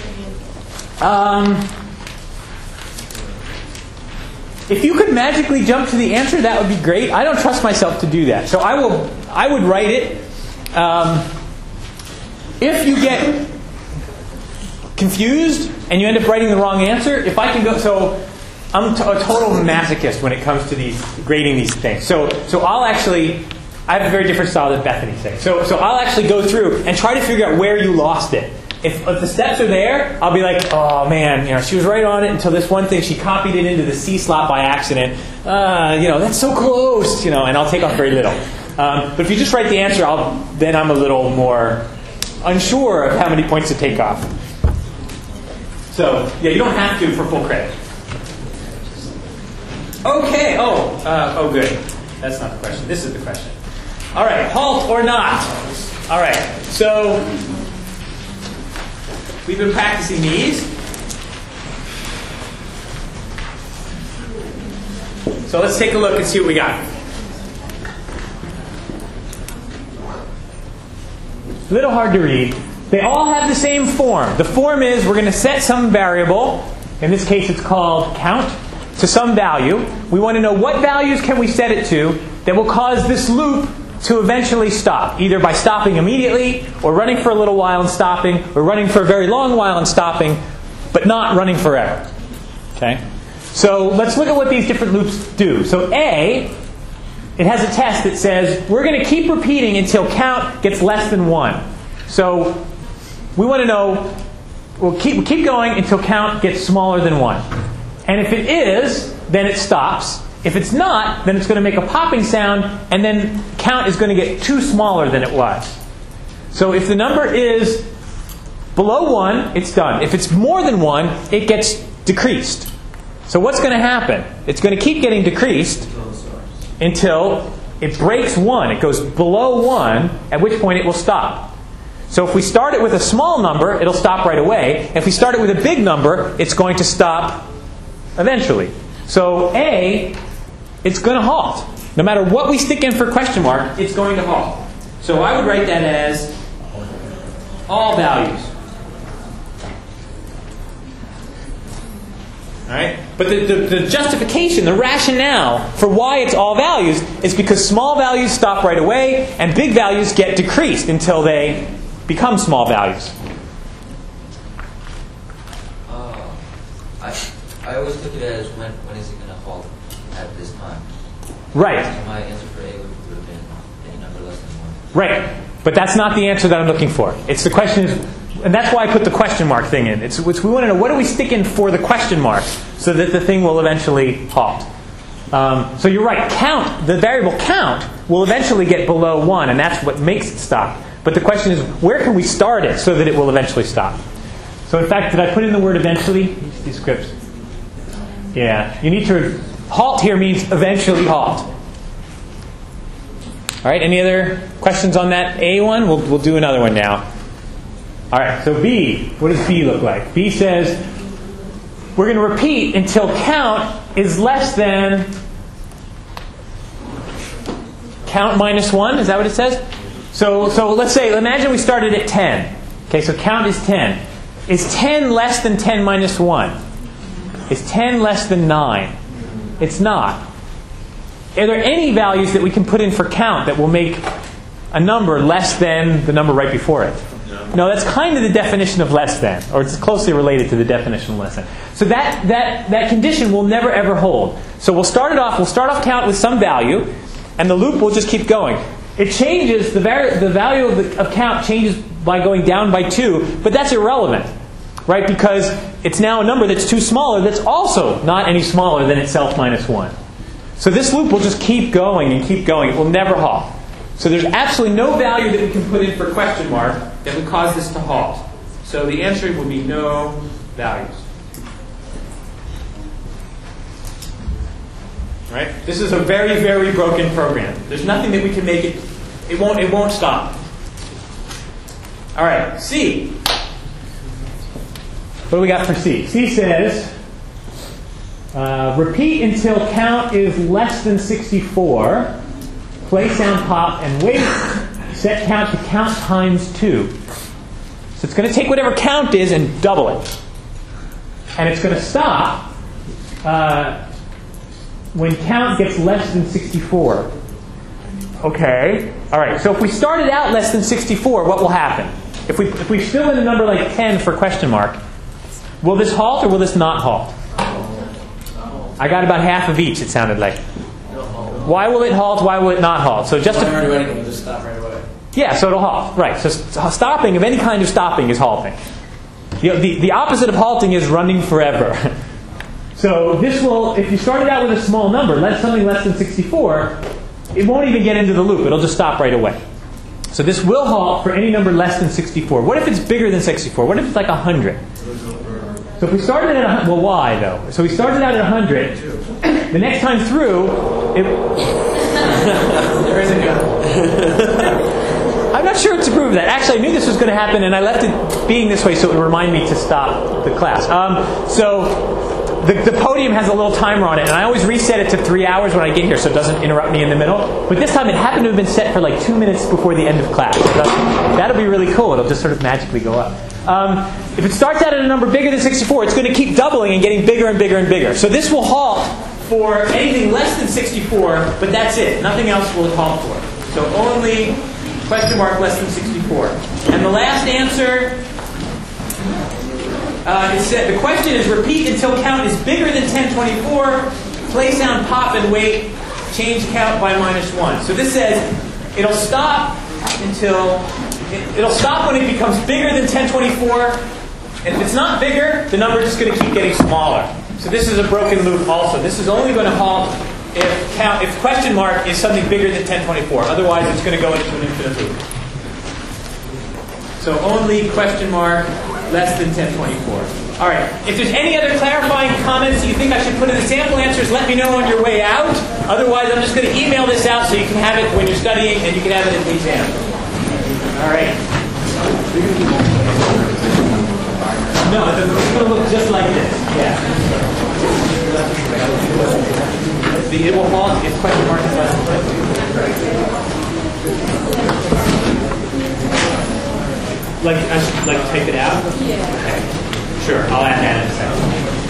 If you could magically jump to the answer, that would be great. I don't trust myself to do that. So I would write it. If you get confused and you end up writing the wrong answer, if I can go, so I'm a total masochist when it comes to grading these things. So I have a very different style than Bethany says. So I'll actually go through and try to figure out where you lost it. If the steps are there, I'll be like, oh man, she was right on it until this one thing. She copied it into the C slot by accident. That's so close, and I'll take off very little. But if you just write the answer, then I'm a little more unsure of how many points to take off. So yeah, you don't have to for full credit. Okay. Oh, good. That's not the question. This is the question. All right, halt or not. All right. So we've been practicing these. So let's take a look and see what we got. A little hard to read. They all have the same form. The form is we're going to set some variable, in this case it's called count, to some value. We want to know what values can we set it to that will cause this loop to eventually stop, either by stopping immediately, or running for a little while and stopping, or running for a very long while and stopping, but not running forever. Okay? So let's look at what these different loops do. So A, it has a test that says we're going to keep repeating until count gets less than 1. So we want to know, we'll keep going until count gets smaller than 1. And if it is, then it stops. If it's not, then it's going to make a popping sound, and then count is going to get too smaller than it was. So if the number is below 1, it's done. If it's more than 1, it gets decreased. So what's going to happen? It's going to keep getting decreased until it breaks 1. It goes below 1, at which point it will stop. So if we start it with a small number, it'll stop right away. If we start it with a big number, it's going to stop eventually. So A, it's going to halt. No matter what we stick in for question mark, it's going to halt. So I would write that as all values. All right? But the justification, the rationale for why it's all values is because small values stop right away and big values get decreased until they become small values. I always look at it as when is it going to halt at this time? Right. So my answer for A would have been any number less than 1. Right. But that's not the answer that I'm looking for. It's the question is, and that's why I put the question mark thing in. We want to know, what do we stick in for the question mark so that the thing will eventually halt? So you're right. Count, the variable count, will eventually get below 1, and that's what makes it stop. But the question is, where can we start it so that it will eventually stop? So in fact, did I put in the word eventually? These scripts. Yeah. You need to... Halt here means eventually halt. All right, any other questions on that A one? We'll do another one now. All right, so B. What does B look like? B says we're going to repeat until count is less than count minus 1. Is that what it says? So let's say, imagine we started at 10. Okay, so count is 10. Is 10 less than 10 minus 1? Is 10 less than 9? It's not. Are there any values that we can put in for count that will make a number less than the number right before it? No, that's kind of the definition of less than, or it's closely related to the definition of less than. So that condition will never ever hold. So we'll start off count with some value, and the loop will just keep going. It changes, the value of count changes by going down by 2, but that's irrelevant, right? Because it's now a number that's too smaller that's also not any smaller than itself minus 1. So this loop will just keep going and keep going. It will never halt. So there's absolutely no value that we can put in for question mark that would cause this to halt. So the answer would be no values. Right? This is a very, very broken program. There's nothing that we can make it. It won't stop. All right, C. What do we got for C? C says, repeat until count is less than 64. Play sound pop and wait. Set count to count times 2. So it's going to take whatever count is and double it. And it's going to stop when count gets less than 64. Okay. All right. So if we started out less than 64, what will happen? If we fill in a number like 10 for question mark, will this halt or will this not halt? I got about half of each, it sounded like. Why will it halt? Why will it not halt? So just It'll just stop right away. Yeah, so it'll halt. Right. So stopping of any kind of stopping is halting. The opposite of halting is running forever. So this will, if you started out with a small number, something less than 64, it won't even get into the loop. It'll just stop right away. So this will halt for any number less than 64. What if it's bigger than 64? What if it's like 100? So if we started at 100, well, why though? So we started out at 100. The next time through, there isn't I'm not sure to prove that. Actually, I knew this was going to happen, and I left it being this way so it would remind me to stop the class. So the podium has a little timer on it, and I always reset it to 3 hours when I get here so it doesn't interrupt me in the middle. But this time it happened to have been set for like 2 minutes before the end of class. So that'll be really cool. It'll just sort of magically go up. If it starts out at a number bigger than 64, it's going to keep doubling and getting bigger and bigger and bigger. So this will halt for anything less than 64, but that's it. Nothing else will it halt for. So only question mark less than 64. And the last answer, the question is repeat until count is bigger than 1024, play sound pop and wait, change count by -1. So this says it'll stop it'll stop when it becomes bigger than 1024, and if it's not bigger, the number is just going to keep getting smaller. So this is a broken loop also. This is only going to halt if question mark is something bigger than 1024. Otherwise, it's going to go into an infinite loop. So only question mark less than 1024. All right. If there's any other clarifying comments you think I should put in the sample answers, let me know on your way out. Otherwise, I'm just going to email this out so you can have it when you're studying and you can have it at the exam. All right. No, it's going to look just like this. Yeah. It will fall if question mark is less than 10. Like I should type it out? Yeah. Okay. Sure, I'll add that in a second.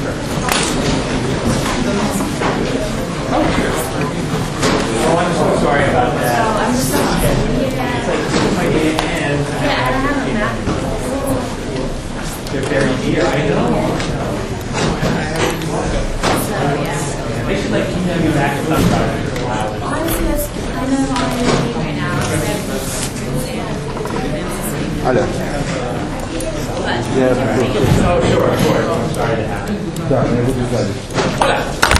Oh, sure. Oh, I'm so sorry about that. I'm so sorry. It's like my and I don't have a map. they're buried here. I know. So, yeah. They should keep them in back for a while. Honestly, that's kind of on the team right now. Hello. Yeah. Oh, sure, of course. I'm sorry that happened. Hola.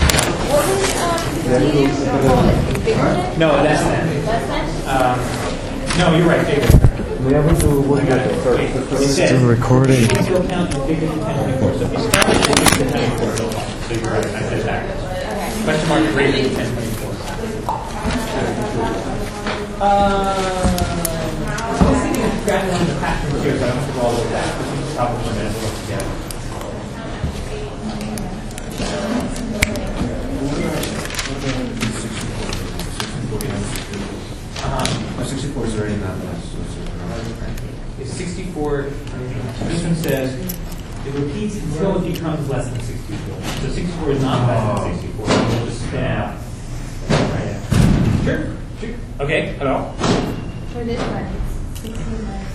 No, less than. No, you're right, bigger. We have to work at it. Still recording. So if you start with 1024, it'll fall. So you're right, I did that. Question mark greater than 1024. I was thinking of grabbing one of the passages here, so I don't have to go all over that. This is probably for a minute to look together. 64 is already not less. It's 64. This one says it repeats until it becomes less than 64. So 64 is not less than 64. So we'll just spin out. Right. Sure. Okay. Hello. For this one, it's 16 minus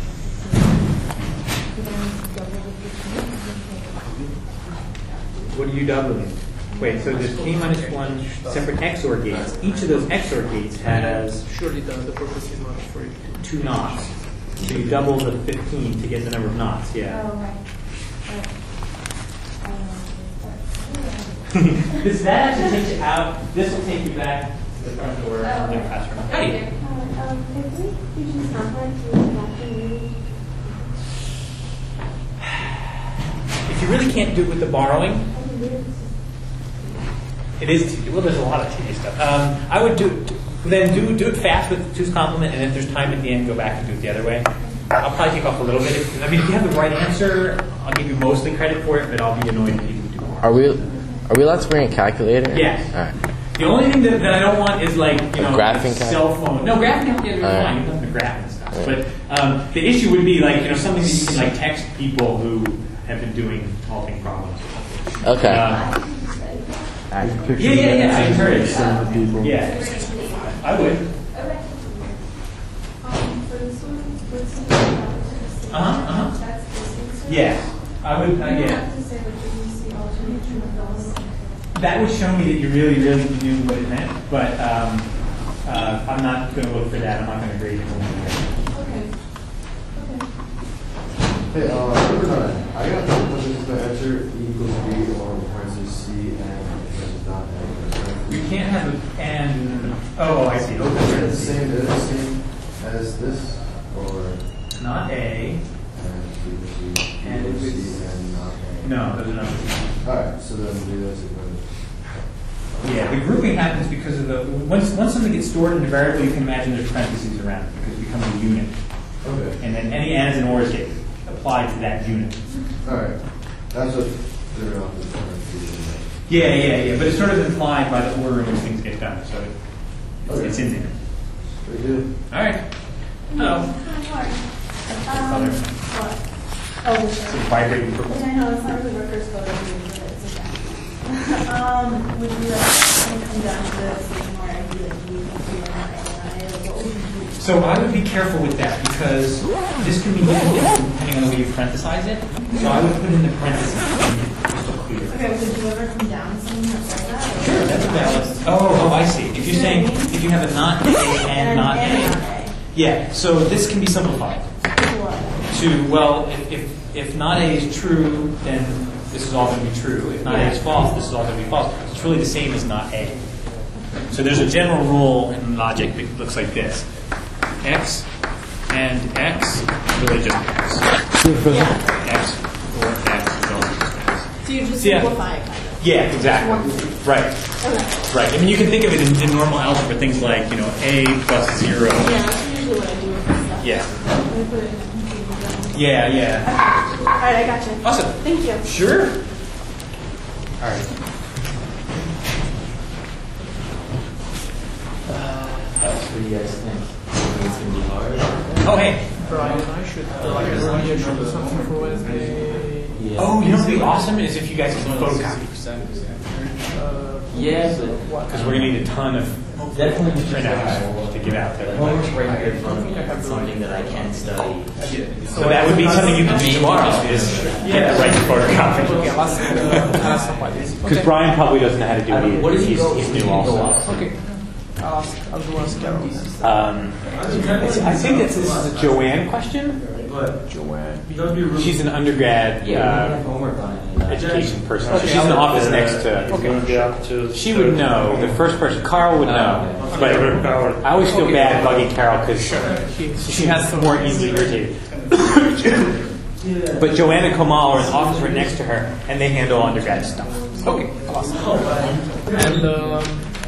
1. What are you doubling? Wait, so there's k minus 1 separate XOR gates. Each of those XOR gates has Surely the purpose is not for you. 2 knots. So you double the 15 to get the number of knots, yeah. Oh, right. That actually takes you out. This will take you back to the front door of the classroom. Hey. If you really can't do it with the borrowing, it is, well, there's a lot of tedious stuff. I would do it fast with 2's complement, and if there's time at the end, go back and do it the other way. I'll probably take off a little bit. If you have the right answer, I'll give you mostly credit for it, but I'll be annoyed if you do more. Are we allowed to bring a calculator? Yes. All right. The only thing that I don't want is graphing cell phone. No, graphing is fine. You don't have to graph and stuff. Right. But the issue would be something that you can text people who have been doing solving problems. Okay. Yeah. I encourage some people. Yeah. I would. Yeah. I would. Yeah. That would show me that you really, really knew what it meant, but I'm not going to look for that. I'm not going to grade it. Hey, number 9. I got the question to answer E equals B or parentheses C and parentheses not N. You can't have an oh, I see. Is it the same as this or not A and if C it's and not A? no, those are not the same. Alright, so then do this again. Yeah, the grouping happens because of once something gets stored in a variable, you can imagine there's parentheses around it because it becomes a unit. Okay. And then any ands and ors get applied to that unit. Alright. That's what they're on the parentheses. Yeah. But it's sort of implied by the order in which things get done, so it's in there. Very good. All right. Hello. It's a vibrating purple. I know it's not really workers' code, but it's okay. Would you come down to the situation where I do like you and what would you do? So I would be careful with that because this can be different depending on the way you parenthesize it. So I would put in the parentheses to make it crystal clear. Okay, would you ever come down to something that says that? Sure, that's a valid. Oh, I see. If you're saying if you have a not A and not A, yeah. So this can be simplified to if not A is true, then this is all going to be true. If not A is false, this is all going to be false. It's really the same as not A. So there's a general rule in logic that looks like this: X and X, really just X. Yeah. X or X is always just X. So you just Yeah. simplify it, kind of. Yeah, exactly. Right. Okay. Right. I mean, you can think of it in normal algebra, things like, you know, A plus 0. Yeah, that's usually what I do with this stuff. Yeah. I put it in a computer. Yeah, yeah. All right, I got you. Awesome. Thank you. Sure. All right. What do you guys think? It's gonna be hard. Oh, hey. Brian, I should do something for Wednesday. Yeah. Oh, you know what would be awesome is if you guys can photocopy. Yeah, but Because we're going to need a ton of definitely printouts to give out there. homework's right here in front of me. It's something that I can study. So that would be something you can do tomorrow, is get the right photocopy. Because Brian probably doesn't know how to do it either. What does he He's go? new also. Okay. I'll do ask Carol. I think this is a Joanne question. Joanne. She's an undergrad Yeah, we have homework on it. education person. She's in the office next to. She would know. The first person, Carl, would know. But I always feel bad bugging Carol because she has some more easily irritated. But Joanne and Kamal are in the office right next to her, and they handle undergrad stuff. Okay, awesome. And